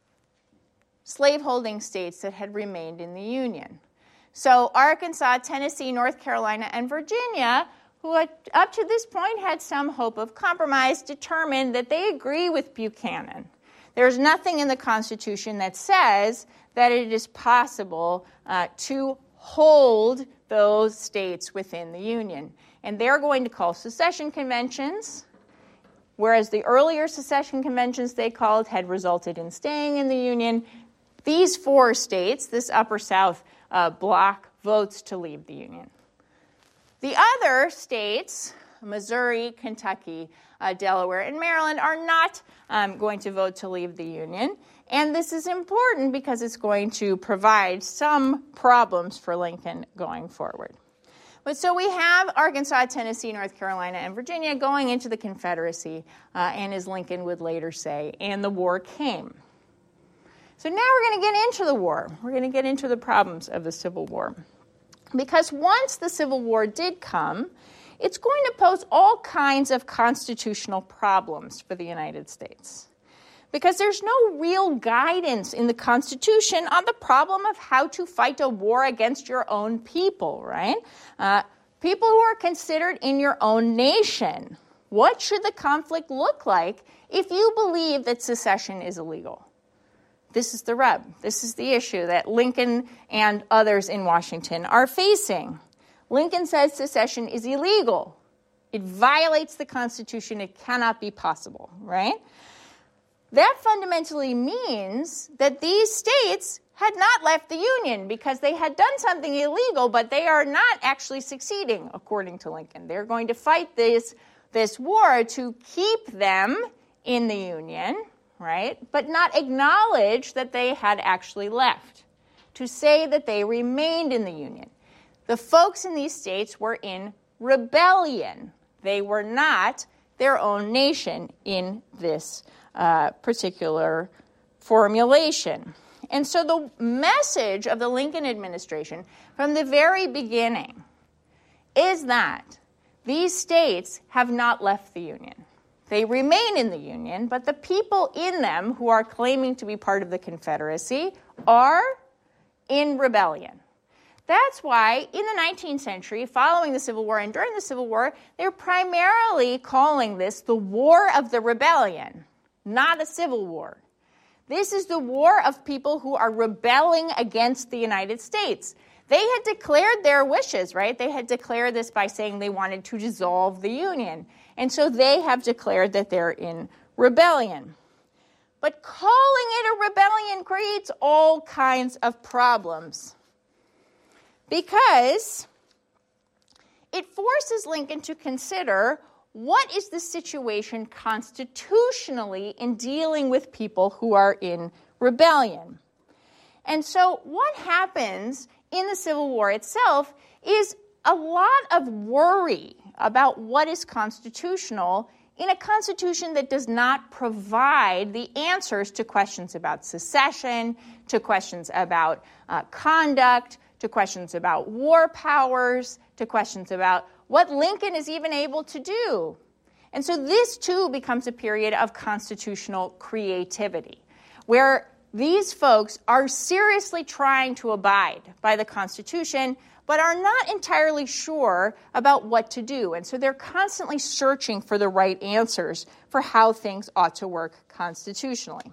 slaveholding states that had remained in the Union. So Arkansas, Tennessee, North Carolina, and Virginia, who had, up to this point had some hope of compromise, determined that they agree with Buchanan. There's nothing in the Constitution that says that it is possible to hold those states within the Union. And they're going to call secession conventions, whereas the earlier secession conventions they called had resulted in staying in the Union. These four states, this Upper South bloc, votes to leave the Union. The other states, Missouri, Kentucky, Delaware, and Maryland, are not going to vote to leave the Union. And this is important because it's going to provide some problems for Lincoln going forward. But so we have Arkansas, Tennessee, North Carolina, and Virginia going into the Confederacy, and as Lincoln would later say, and the war came. So now we're going to get into the war. We're going to get into the problems of the Civil War. Because once the Civil War did come, it's going to pose all kinds of constitutional problems for the United States. Because there's no real guidance in the Constitution on the problem of how to fight a war against your own people, right? People who are considered in your own nation. What should the conflict look like if you believe that secession is illegal? This is the rub. This is the issue that Lincoln and others in Washington are facing. Lincoln says secession is illegal. It violates the Constitution. It cannot be possible, right? That fundamentally means that these states had not left the Union because they had done something illegal, but they are not actually succeeding, according to Lincoln. They're going to fight this war to keep them in the Union, right? But not acknowledge that they had actually left, to say that they remained in the Union. The folks in these states were in rebellion. They were not their own nation in this particular formulation. And so the message of the Lincoln administration from the very beginning is that these states have not left the Union. They remain in the Union, but the people in them who are claiming to be part of the Confederacy are in rebellion. That's why in the 19th century, following the Civil War and during the Civil War, they're primarily calling this the War of the Rebellion, not a civil war. This is the war of people who are rebelling against the United States. They had declared their wishes, right? They had declared this by saying they wanted to dissolve the Union. And so they have declared that they're in rebellion. But calling it a rebellion creates all kinds of problems. Because it forces Lincoln to consider what is the situation constitutionally in dealing with people who are in rebellion. And so what happens in the Civil War itself is a lot of worry about what is constitutional in a constitution that does not provide the answers to questions about secession, to questions about conduct, to questions about war powers, to questions about what Lincoln is even able to do. And so this, too, becomes a period of constitutional creativity, where these folks are seriously trying to abide by the Constitution, but are not entirely sure about what to do. And so they're constantly searching for the right answers for how things ought to work constitutionally.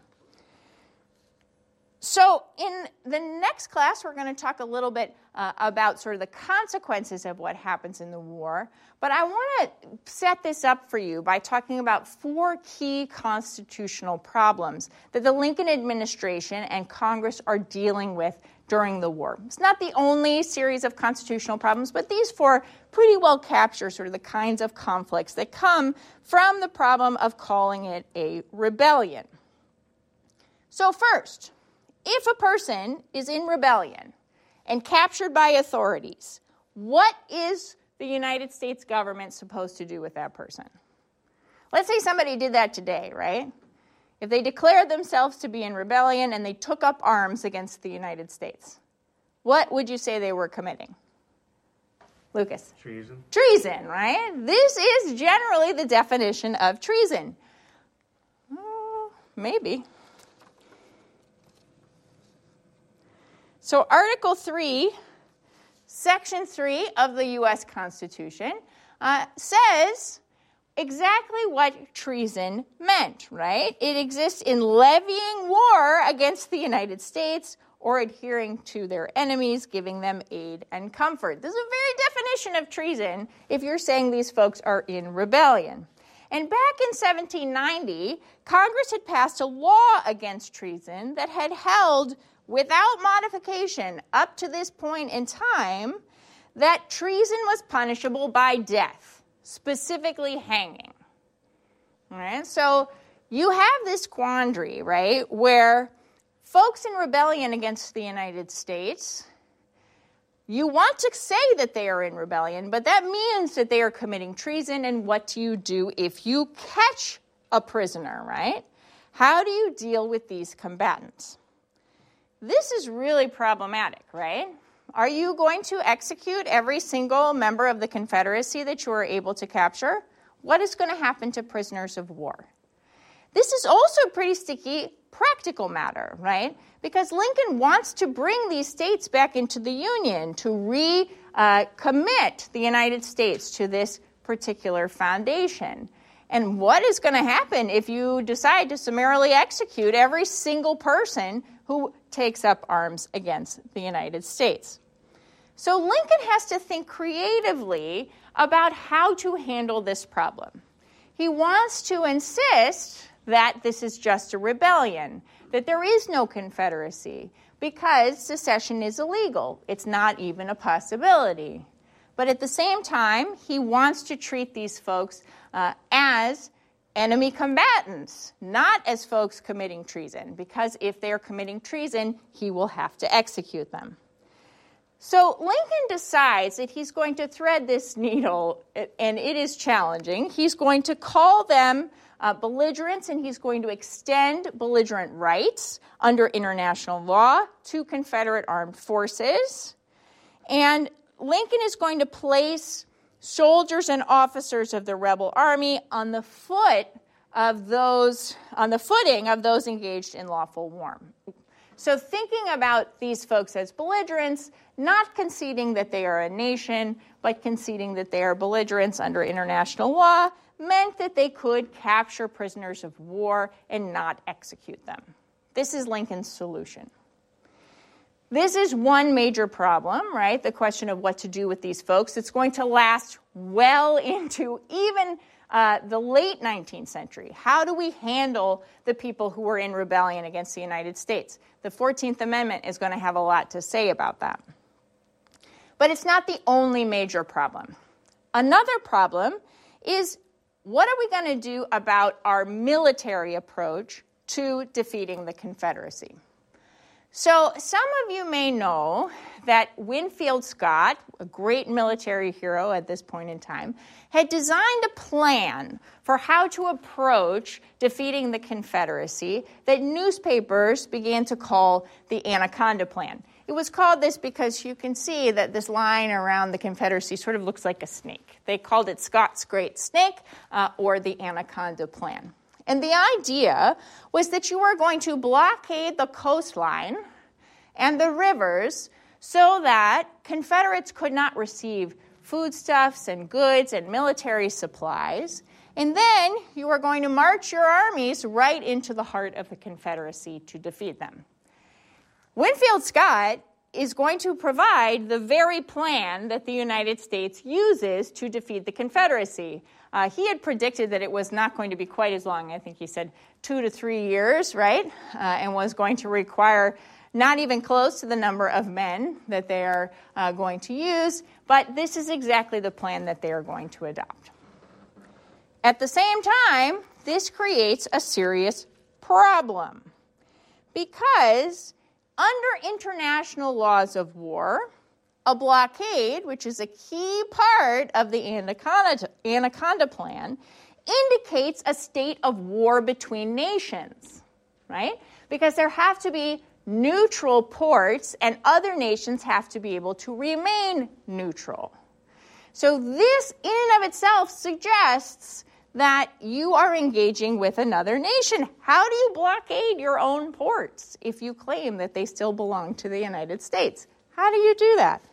So in the next class, we're going to talk a little bit about sort of the consequences of what happens in the war. But I want to set this up for you by talking about 4 key constitutional problems that the Lincoln administration and Congress are dealing with during the war. It's not the only series of constitutional problems, but these 4 pretty well capture sort of the kinds of conflicts that come from the problem of calling it a rebellion. So first, if a person is in rebellion and captured by authorities, what is the United States government supposed to do with that person? Let's say somebody did that today, right? If they declared themselves to be in rebellion and they took up arms against the United States, what would you say they were committing? Lucas? Treason. Treason, right? This is generally the definition of treason. Maybe. So Article 3, Section 3 of the U.S. Constitution says exactly what treason meant, right? It exists in levying war against the United States or adhering to their enemies, giving them aid and comfort. This is a very definition of treason if you're saying these folks are in rebellion. And back in 1790, Congress had passed a law against treason that had held without modification up to this point in time that treason was punishable by death, specifically hanging. All right? So you have this quandary, right, where folks in rebellion against the United States, you want to say that they are in rebellion, but that means that they are committing treason, and what do you do if you catch a prisoner, right? How do you deal with these combatants? This is really problematic, right? Are you going to execute every single member of the Confederacy that you are able to capture? What is going to happen to prisoners of war? This is also a pretty sticky practical matter, right? Because Lincoln wants to bring these states back into the Union, to recommit the United States to this particular foundation. And what is going to happen if you decide to summarily execute every single person who takes up arms against the United States? So Lincoln has to think creatively about how to handle this problem. He wants to insist that this is just a rebellion, that there is no Confederacy, because secession is illegal. It's not even a possibility. But at the same time, he wants to treat these folks as enemy combatants, not as folks committing treason, because if they're committing treason, he will have to execute them. So Lincoln decides that he's going to thread this needle, and it is challenging. He's going to call them belligerents, and he's going to extend belligerent rights under international law to Confederate armed forces. And Lincoln is going to place soldiers and officers of the rebel army on the footing of those engaged in lawful war. So thinking about these folks as belligerents, not conceding that they are a nation, but conceding that they are belligerents under international law, meant that they could capture prisoners of war and not execute them. This is Lincoln's solution. This is one major problem, right? The question of what to do with these folks. It's going to last well into even the late 19th century. How do we handle the people who were in rebellion against the United States? The 14th Amendment is going to have a lot to say about that. But it's not the only major problem. Another problem is, what are we going to do about our military approach to defeating the Confederacy? So some of you may know that Winfield Scott, a great military hero at this point in time, had designed a plan for how to approach defeating the Confederacy that newspapers began to call the Anaconda Plan. It was called this because you can see that this line around the Confederacy sort of looks like a snake. They called it Scott's Great Snake, or the Anaconda Plan. And the idea was that you were going to blockade the coastline and the rivers so that Confederates could not receive foodstuffs and goods and military supplies. And then you were going to march your armies right into the heart of the Confederacy to defeat them. Winfield Scott is going to provide the very plan that the United States uses to defeat the Confederacy. He had predicted that it was not going to be quite as long. I think he said 2 to 3 years, right? And was going to require not even close to the number of men that they are going to use. But this is exactly the plan that they are going to adopt. At the same time, this creates a serious problem, because under international laws of war, a blockade, which is a key part of the Anaconda Plan, indicates a state of war between nations, right? Because there have to be neutral ports, and other nations have to be able to remain neutral. So this, in and of itself, suggests that you are engaging with another nation. How do you blockade your own ports if you claim that they still belong to the United States? How do you do that?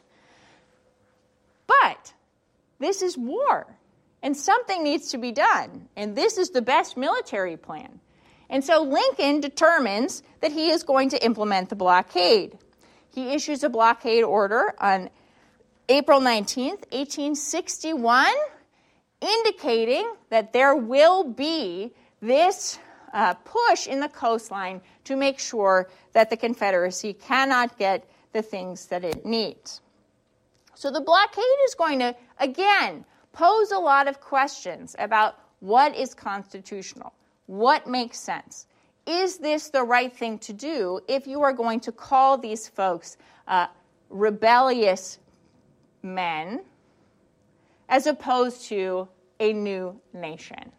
But this is war, and something needs to be done, and this is the best military plan. And so Lincoln determines that he is going to implement the blockade. He issues a blockade order on April 19th, 1861, indicating that there will be this push in the coastline to make sure that the Confederacy cannot get the things that it needs. So the blockade is going to, again, pose a lot of questions about what is constitutional, what makes sense. Is this the right thing to do if you are going to call these folks rebellious men as opposed to a new nation?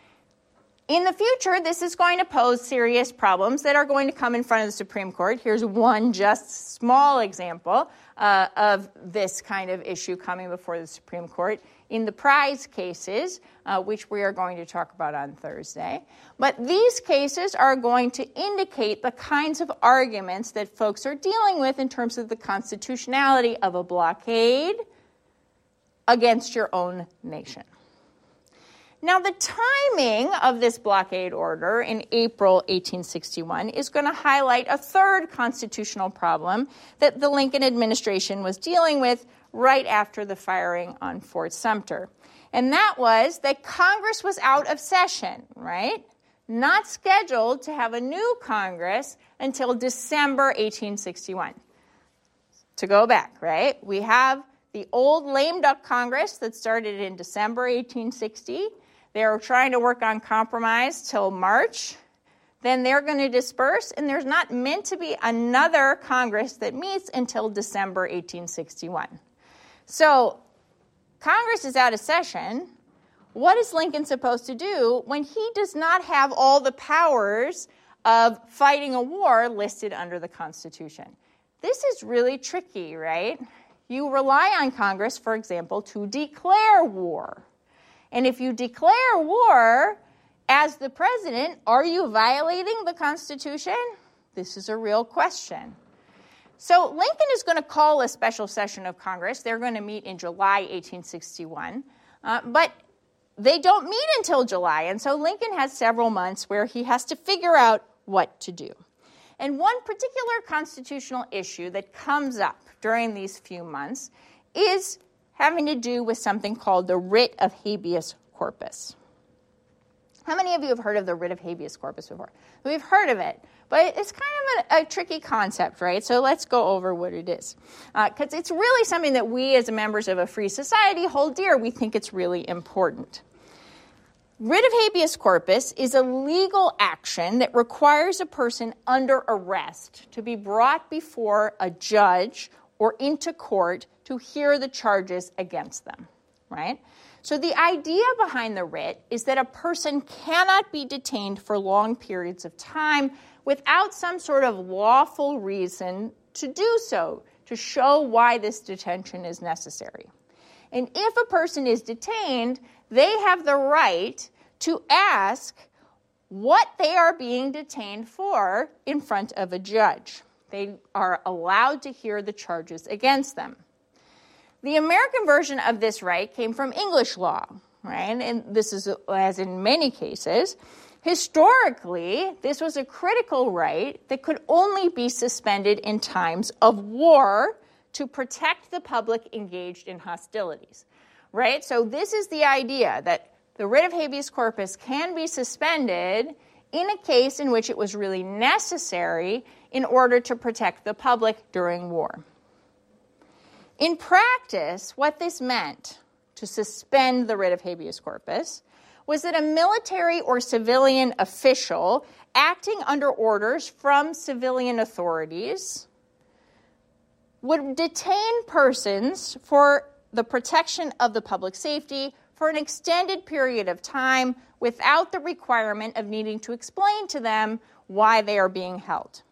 In the future, this is going to pose serious problems that are going to come in front of the Supreme Court. Here's one just small example of this kind of issue coming before the Supreme Court in the prize cases, which we are going to talk about on Thursday. But these cases are going to indicate the kinds of arguments that folks are dealing with in terms of the constitutionality of a blockade against your own nation. Now, the timing of this blockade order in April 1861 is going to highlight a third constitutional problem that the Lincoln administration was dealing with right after the firing on Fort Sumter. And that was that Congress was out of session, right? Not scheduled to have a new Congress until December 1861. To go back, right? We have the old lame duck Congress that started in December 1860. They're trying to work on compromise till March. Then they're going to disperse, and there's not meant to be another Congress that meets until December 1861. So Congress is out of session. What is Lincoln supposed to do when he does not have all the powers of fighting a war listed under the Constitution? This is really tricky, right? You rely on Congress, for example, to declare war. And if you declare war as the president, are you violating the Constitution? This is a real question. So Lincoln is going to call a special session of Congress. They're going to meet in July 1861. But they don't meet until July. And so Lincoln has several months where he has to figure out what to do. And one particular constitutional issue that comes up during these few months is having to do with something called the writ of habeas corpus. How many of you have heard of the writ of habeas corpus before? We've heard of it, but it's kind of a tricky concept, right? So let's go over what it is. Because it's really something that we as members of a free society hold dear. We think it's really important. Writ of habeas corpus is a legal action that requires a person under arrest to be brought before a judge or into court to hear the charges against them, right? So the idea behind the writ is that a person cannot be detained for long periods of time without some sort of lawful reason to do so, to show why this detention is necessary. And if a person is detained, they have the right to ask what they are being detained for in front of a judge. They are allowed to hear the charges against them. The American version of this right came from English law, right? And this is, as in many cases, historically, this was a critical right that could only be suspended in times of war to protect the public engaged in hostilities, right? So this is the idea that the writ of habeas corpus can be suspended in a case in which it was really necessary in order to protect the public during war. In practice, what this meant, to suspend the writ of habeas corpus, was that a military or civilian official acting under orders from civilian authorities would detain persons for the protection of the public safety for an extended period of time without the requirement of needing to explain to them why they are being held.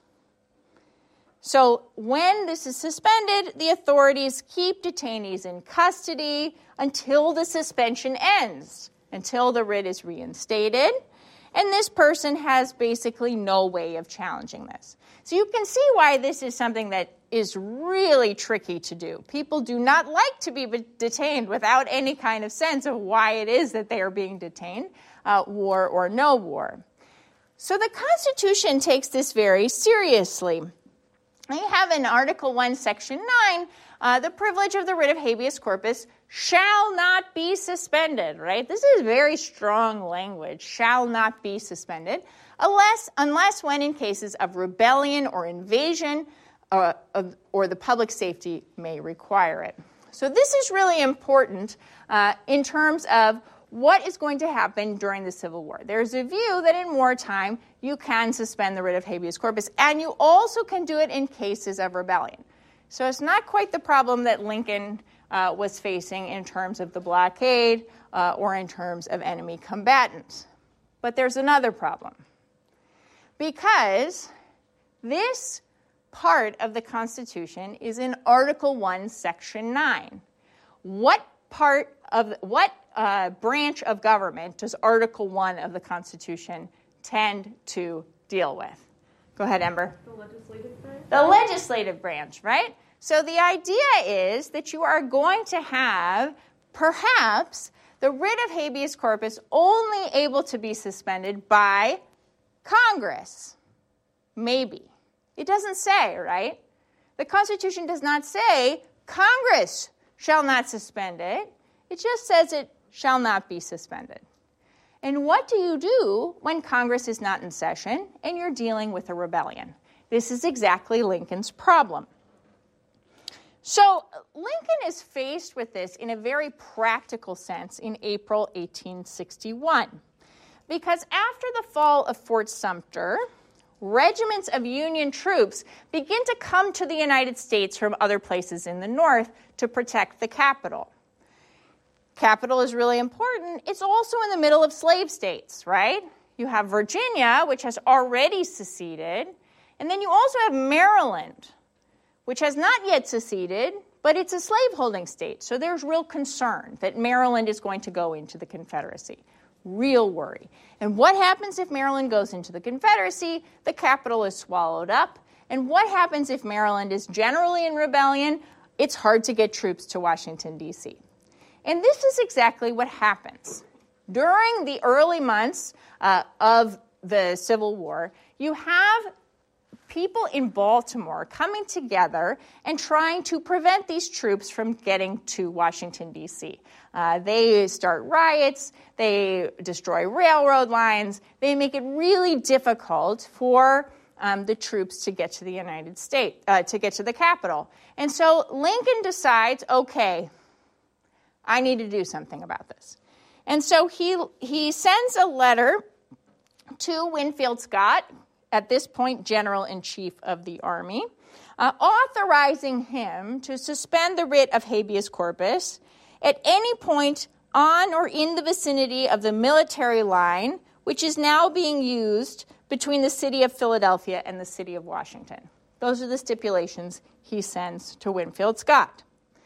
So when this is suspended, the authorities keep detainees in custody until the suspension ends, until the writ is reinstated, and this person has basically no way of challenging this. So you can see why this is something that is really tricky to do. People do not like to be detained without any kind of sense of why it is that they are being detained, war or no war. So the Constitution takes this very seriously. You have in Article 1, Section 9, the privilege of the writ of habeas corpus shall not be suspended, right? This is very strong language, shall not be suspended, unless when in cases of rebellion or invasion or the public safety may require it. So this is really important in terms of what is going to happen during the Civil War. There's a view that in wartime you can suspend the writ of habeas corpus, and you also can do it in cases of rebellion. So it's not quite the problem that Lincoln was facing in terms of the blockade or in terms of enemy combatants. But there's another problem. Because this part of the Constitution is in Article 1, Section 9. What branch of government does Article 1 of the Constitution tend to deal with? Go ahead, Ember. The legislative branch? The legislative branch, right? So the idea is that you are going to have, perhaps, the writ of habeas corpus only able to be suspended by Congress. Maybe. It doesn't say, right? The Constitution does not say Congress shall not suspend it. It just says it shall not be suspended. And what do you do when Congress is not in session and you're dealing with a rebellion? This is exactly Lincoln's problem. So Lincoln is faced with this in a very practical sense in April 1861. Because after the fall of Fort Sumter, regiments of Union troops begin to come to the United States from other places in the North to protect the capital. Capital is really important. It's also in the middle of slave states, right? You have Virginia, which has already seceded, and then you also have Maryland, which has not yet seceded, but it's a slaveholding state. So there's real concern that Maryland is going to go into the Confederacy. Real worry. And what happens if Maryland goes into the Confederacy? The capital is swallowed up. And what happens if Maryland is generally in rebellion? It's hard to get troops to Washington, D.C. And this is exactly what happens. During the early months of the Civil War, you have people in Baltimore coming together and trying to prevent these troops from getting to Washington, D.C. They start riots, they destroy railroad lines, they make it really difficult for the troops to get to the United States, to get to the Capitol. And so Lincoln decides, okay, I need to do something about this. And so he sends a letter to Winfield Scott, at this point General-in-Chief of the Army, authorizing him to suspend the writ of habeas corpus at any point on or in the vicinity of the military line, which is now being used between the city of Philadelphia and the city of Washington. Those are the stipulations he sends to Winfield Scott.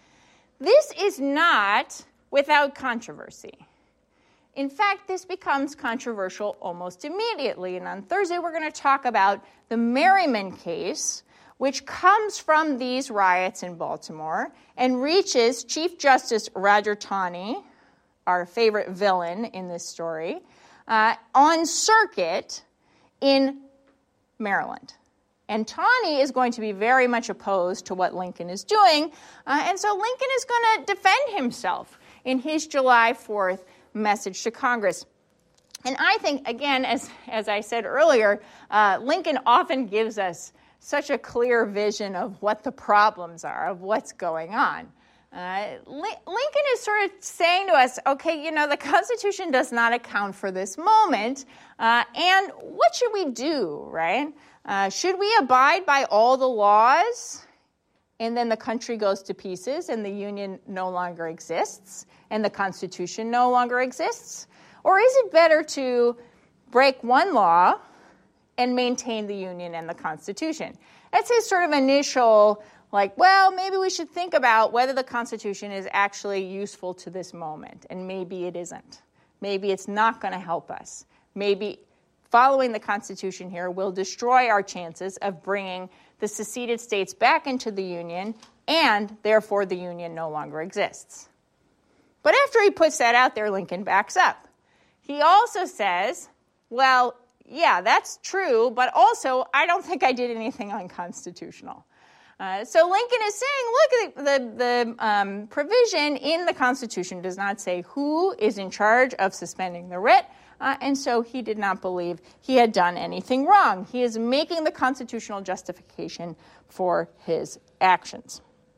This is not without controversy. In fact, this becomes controversial almost immediately. And on Thursday, we're going to talk about the Merryman case, which comes from these riots in Baltimore and reaches Chief Justice Roger Taney, our favorite villain in this story, on circuit in Maryland. And Taney is going to be very much opposed to what Lincoln is doing, and so Lincoln is going to defend himself in his July 4th message to Congress. And I think, again, as I said earlier, Lincoln often gives us such a clear vision of what the problems are, of what's going on. Lincoln is sort of saying to us, okay, the Constitution does not account for this moment, and what should we do, right? Should we abide by all the laws, and then the country goes to pieces, and the Union no longer exists, and the Constitution no longer exists? Or is it better to break one law and maintain the Union and the Constitution? That's his sort of initial, maybe we should think about whether the Constitution is actually useful to this moment, and maybe it isn't. Maybe it's not going to help us. Maybe following the Constitution here will destroy our chances of bringing the seceded states back into the Union, and therefore the Union no longer exists. But after he puts that out there, Lincoln backs up. He also says, well, yeah, that's true, but also I don't think I did anything unconstitutional. So Lincoln is saying, look, the provision in the Constitution does not say who is in charge of suspending the writ, and so he did not believe he had done anything wrong. He is making the constitutional justification for his actions.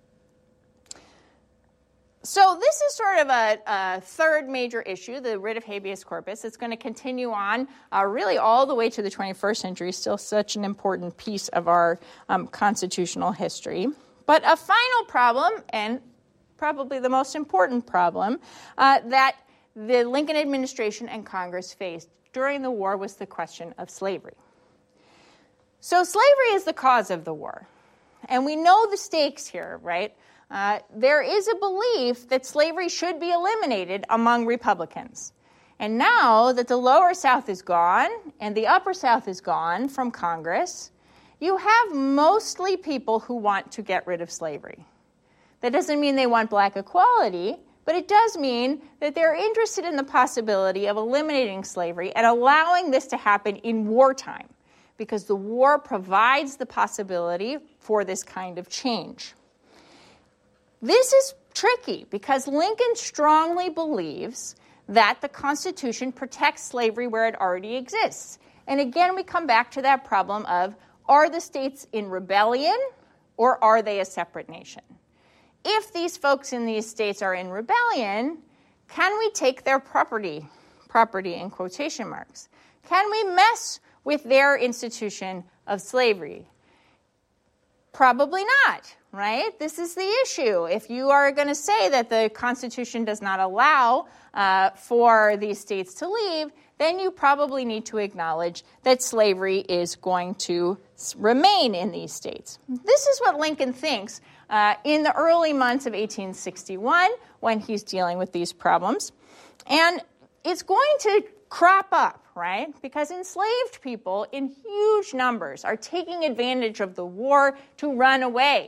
So this is sort of a third major issue, the writ of habeas corpus. It's going to continue on really all the way to the 21st century, still such an important piece of our constitutional history. But a final problem, and probably the most important problem, that the Lincoln administration and Congress faced during the war was the question of slavery. So slavery is the cause of the war. And we know the stakes here, right? There is a belief that slavery should be eliminated among Republicans. And now that the lower South is gone and the upper South is gone from Congress, you have mostly people who want to get rid of slavery. That doesn't mean they want black equality, but it does mean that they're interested in the possibility of eliminating slavery and allowing this to happen in wartime, because the war provides the possibility for this kind of change. This is tricky because Lincoln strongly believes that the Constitution protects slavery where it already exists. And again, we come back to that problem of, are the states in rebellion or are they a separate nation? If these folks in these states are in rebellion, can we take their property in quotation marks? Can we mess with their institution of slavery? Probably not, right? This is the issue. If you are going to say that the Constitution does not allow for these states to leave, then you probably need to acknowledge that slavery is going to remain in these states. This is what Lincoln thinks in the early months of 1861 when he's dealing with these problems. And it's going to crop up, right? Because enslaved people in huge numbers are taking advantage of the war to run away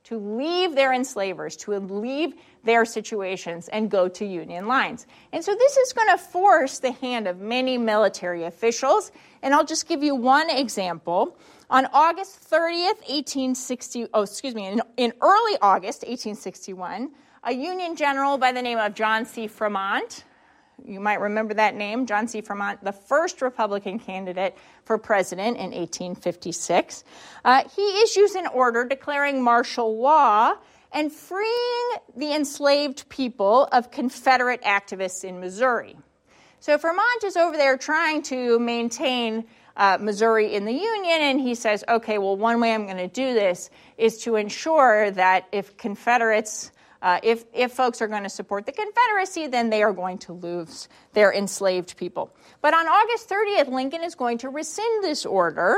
to leave their enslavers, to leave their situations and go to Union lines. And so this is going to force the hand of many military officials. And I'll just give you one example. On August 30th, in early August 1861, a Union general by the name of John C. Fremont, you might remember that name, John C. Fremont, the first Republican candidate for president in 1856. He issues an order declaring martial law and freeing the enslaved people of Confederate activists in Missouri. So Fremont is over there trying to maintain Missouri in the Union, and he says, okay, well, one way I'm going to do this is to ensure that if Confederates if folks are going to support the Confederacy, then they are going to lose their enslaved people. But on August 30th, Lincoln is going to rescind this order.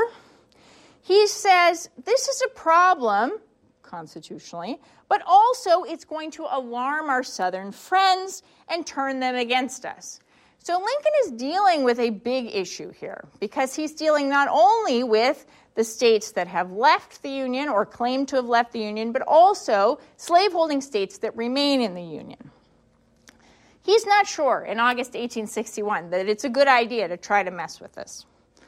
He says this is a problem constitutionally, but also it's going to alarm our Southern friends and turn them against us. So Lincoln is dealing with a big issue here because he's dealing not only with the states that have left the Union or claim to have left the Union, but also slaveholding states that remain in the Union. He's not sure in August 1861 that it's a good idea to try to mess with this.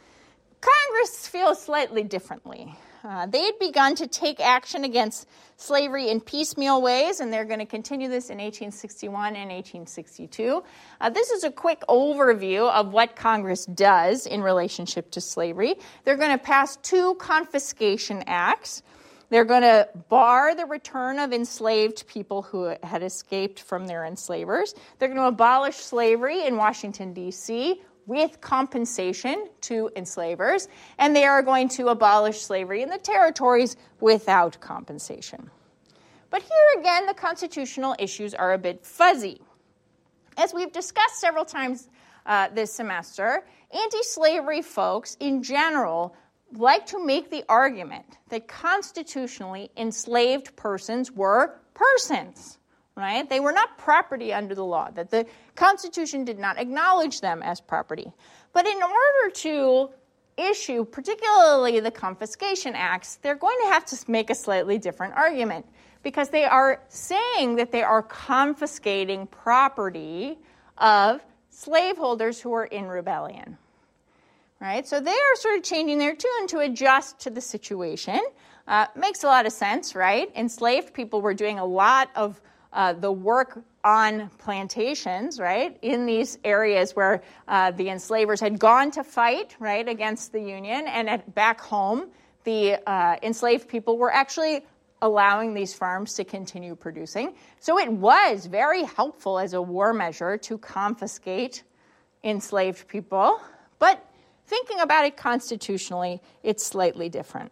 Congress feels slightly differently. They had begun to take action against slavery in piecemeal ways, and they're going to continue this in 1861 and 1862. This is a quick overview of what Congress does in relationship to slavery. They're going to pass 2 confiscation acts. They're going to bar the return of enslaved people who had escaped from their enslavers. They're going to abolish slavery in Washington, D.C., with compensation to enslavers, and they are going to abolish slavery in the territories without compensation. But here again, the constitutional issues are a bit fuzzy. As we've discussed several times this semester, anti-slavery folks in general like to make the argument that constitutionally enslaved persons were persons. Right? They were not property under the law, that the Constitution did not acknowledge them as property. But in order to issue, particularly the confiscation acts, they're going to have to make a slightly different argument because they are saying that they are confiscating property of slaveholders who are in rebellion. Right? So they are sort of changing their tune to adjust to the situation. Makes a lot of sense, right? Enslaved people were doing a lot of the work on plantations, right, in these areas where the enslavers had gone to fight, right, against the Union, and back home, the enslaved people were actually allowing these farms to continue producing. So it was very helpful as a war measure to confiscate enslaved people, but thinking about it constitutionally, it's slightly different.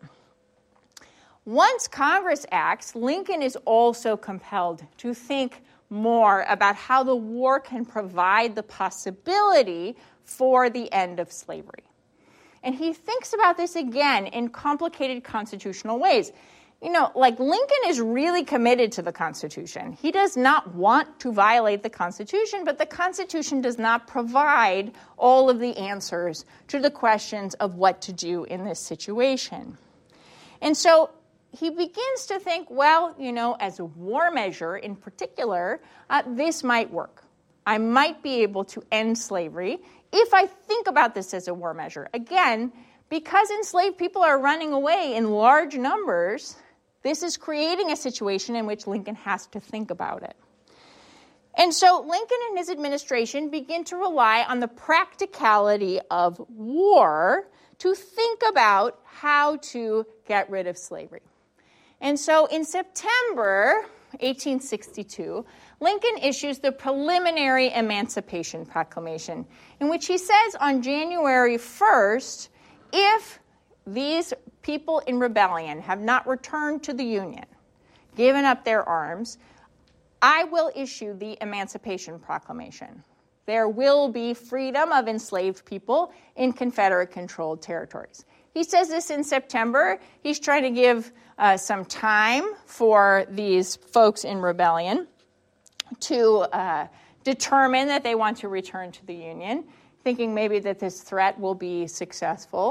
Once Congress acts, Lincoln is also compelled to think more about how the war can provide the possibility for the end of slavery. And he thinks about this again in complicated constitutional ways. You know, like Lincoln is really committed to the Constitution. He does not want to violate the Constitution, but the Constitution does not provide all of the answers to the questions of what to do in this situation. And so he begins to think, well, you know, as a war measure in particular, this might work. I might be able to end slavery if I think about this as a war measure. Again, because enslaved people are running away in large numbers, this is creating a situation in which Lincoln has to think about it. And so Lincoln and his administration begin to rely on the practicality of war to think about how to get rid of slavery. And so in September 1862, Lincoln issues the preliminary Emancipation Proclamation, in which he says on January 1st, if these people in rebellion have not returned to the Union, given up their arms, I will issue the Emancipation Proclamation. There will be freedom of enslaved people in Confederate-controlled territories. He says this in September. He's trying to give some time for these folks in rebellion to determine that they want to return to the Union, thinking maybe that this threat will be successful.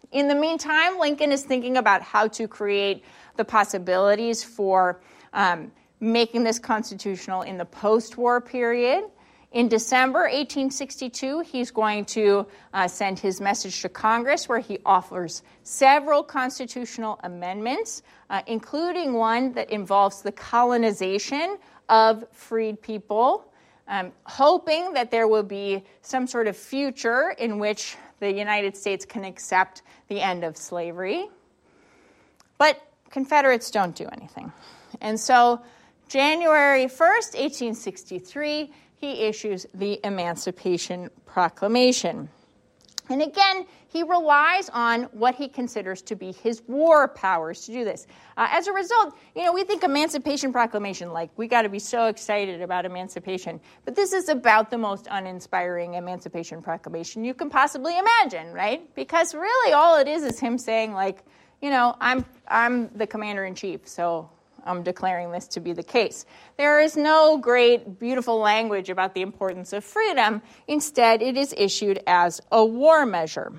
In the meantime, Lincoln is thinking about how to create the possibilities for making this constitutional in the post-war period. In December 1862, he's going to send his message to Congress where he offers several constitutional amendments, including one that involves the colonization of freed people, hoping that there will be some sort of future in which the United States can accept the end of slavery. But Confederates don't do anything. And so January 1st, 1863, he issues the Emancipation Proclamation. And again, he relies on what he considers to be his war powers to do this. As a result, we think Emancipation Proclamation, like, we got to be so excited about emancipation. But this is about the most uninspiring Emancipation Proclamation you can possibly imagine, right? Because really all it is him saying, like, I'm the commander-in-chief, so I'm declaring this to be the case. There is no great, beautiful language about the importance of freedom. Instead, it is issued as a war measure.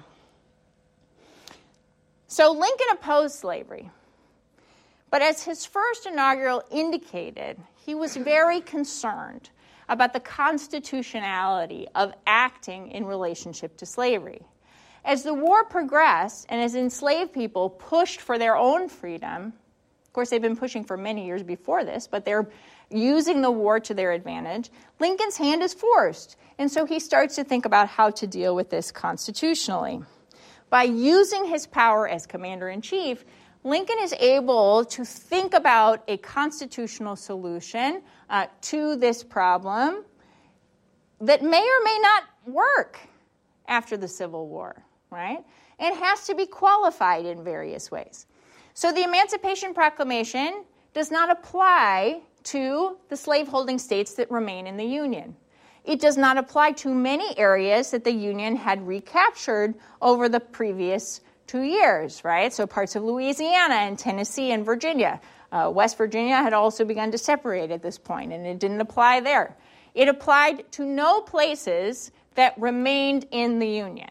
So Lincoln opposed slavery. But as his first inaugural indicated, he was very concerned about the constitutionality of acting in relationship to slavery. As the war progressed and as enslaved people pushed for their own freedom, of course, they've been pushing for many years before this, but they're using the war to their advantage. Lincoln's hand is forced, and so he starts to think about how to deal with this constitutionally. By using his power as commander-in-chief, Lincoln is able to think about a constitutional solution to this problem that may or may not work after the Civil War, right? And it has to be qualified in various ways. So the Emancipation Proclamation does not apply to the slaveholding states that remain in the Union. It does not apply to many areas that the Union had recaptured over the previous 2 years, right? So parts of Louisiana and Tennessee and Virginia. West Virginia had also begun to separate at this point, and it didn't apply there. It applied to no places that remained in the Union.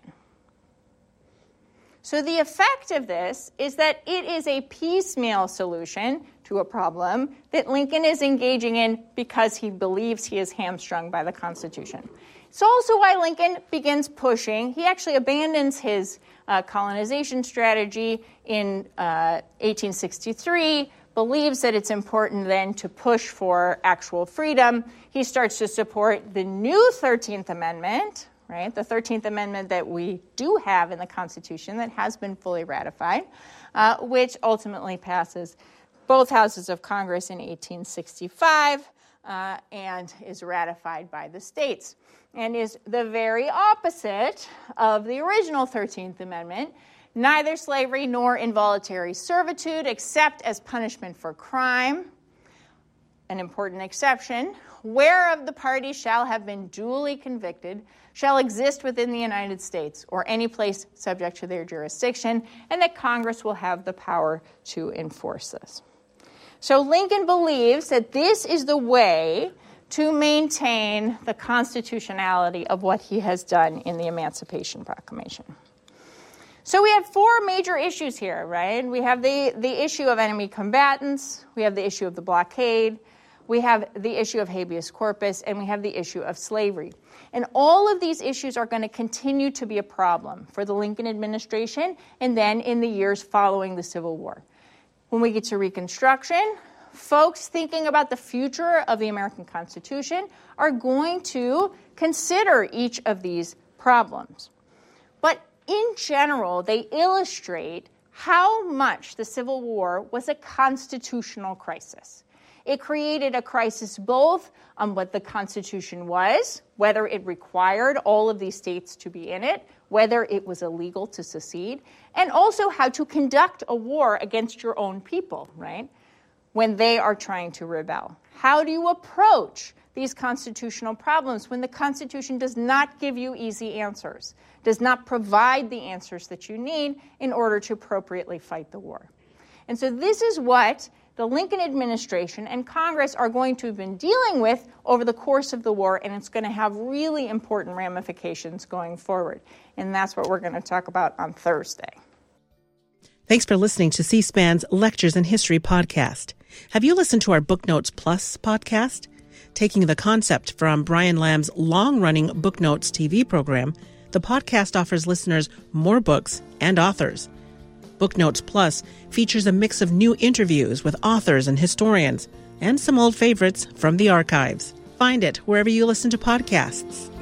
So the effect of this is that it is a piecemeal solution to a problem that Lincoln is engaging in because he believes he is hamstrung by the Constitution. It's also why Lincoln begins pushing. He actually abandons his colonization strategy in 1863, believes that it's important then to push for actual freedom. He starts to support the new 13th Amendment, right? The 13th Amendment that we do have in the Constitution that has been fully ratified, which ultimately passes both houses of Congress in 1865 and is ratified by the states, and is the very opposite of the original 13th Amendment. Neither slavery nor involuntary servitude, except as punishment for crime. An important exception, whereof the parties shall have been duly convicted, shall exist within the United States or any place subject to their jurisdiction, and that Congress will have the power to enforce this. So Lincoln believes that this is the way to maintain the constitutionality of what he has done in the Emancipation Proclamation. So we have four major issues here, right? We have the issue of enemy combatants, we have the issue of the blockade, we have the issue of habeas corpus, and we have the issue of slavery. And all of these issues are going to continue to be a problem for the Lincoln administration and then in the years following the Civil War. When we get to Reconstruction, folks thinking about the future of the American Constitution are going to consider each of these problems. But in general, they illustrate how much the Civil War was a constitutional crisis. It created a crisis both on what the Constitution was, whether it required all of these states to be in it, whether it was illegal to secede, and also how to conduct a war against your own people, right, when they are trying to rebel. How do you approach these constitutional problems when the Constitution does not give you easy answers, does not provide the answers that you need in order to appropriately fight the war? And so this is what the Lincoln administration and Congress are going to have been dealing with over the course of the war, and it's going to have really important ramifications going forward. And that's what we're going to talk about on Thursday. Thanks for listening to C-SPAN's Lectures in History podcast. Have you listened to our Booknotes Plus podcast? Taking the concept from Brian Lamb's long-running Booknotes TV program, the podcast offers listeners more books and authors. Booknotes Plus features a mix of new interviews with authors and historians, and some old favorites from the archives. Find it wherever you listen to podcasts.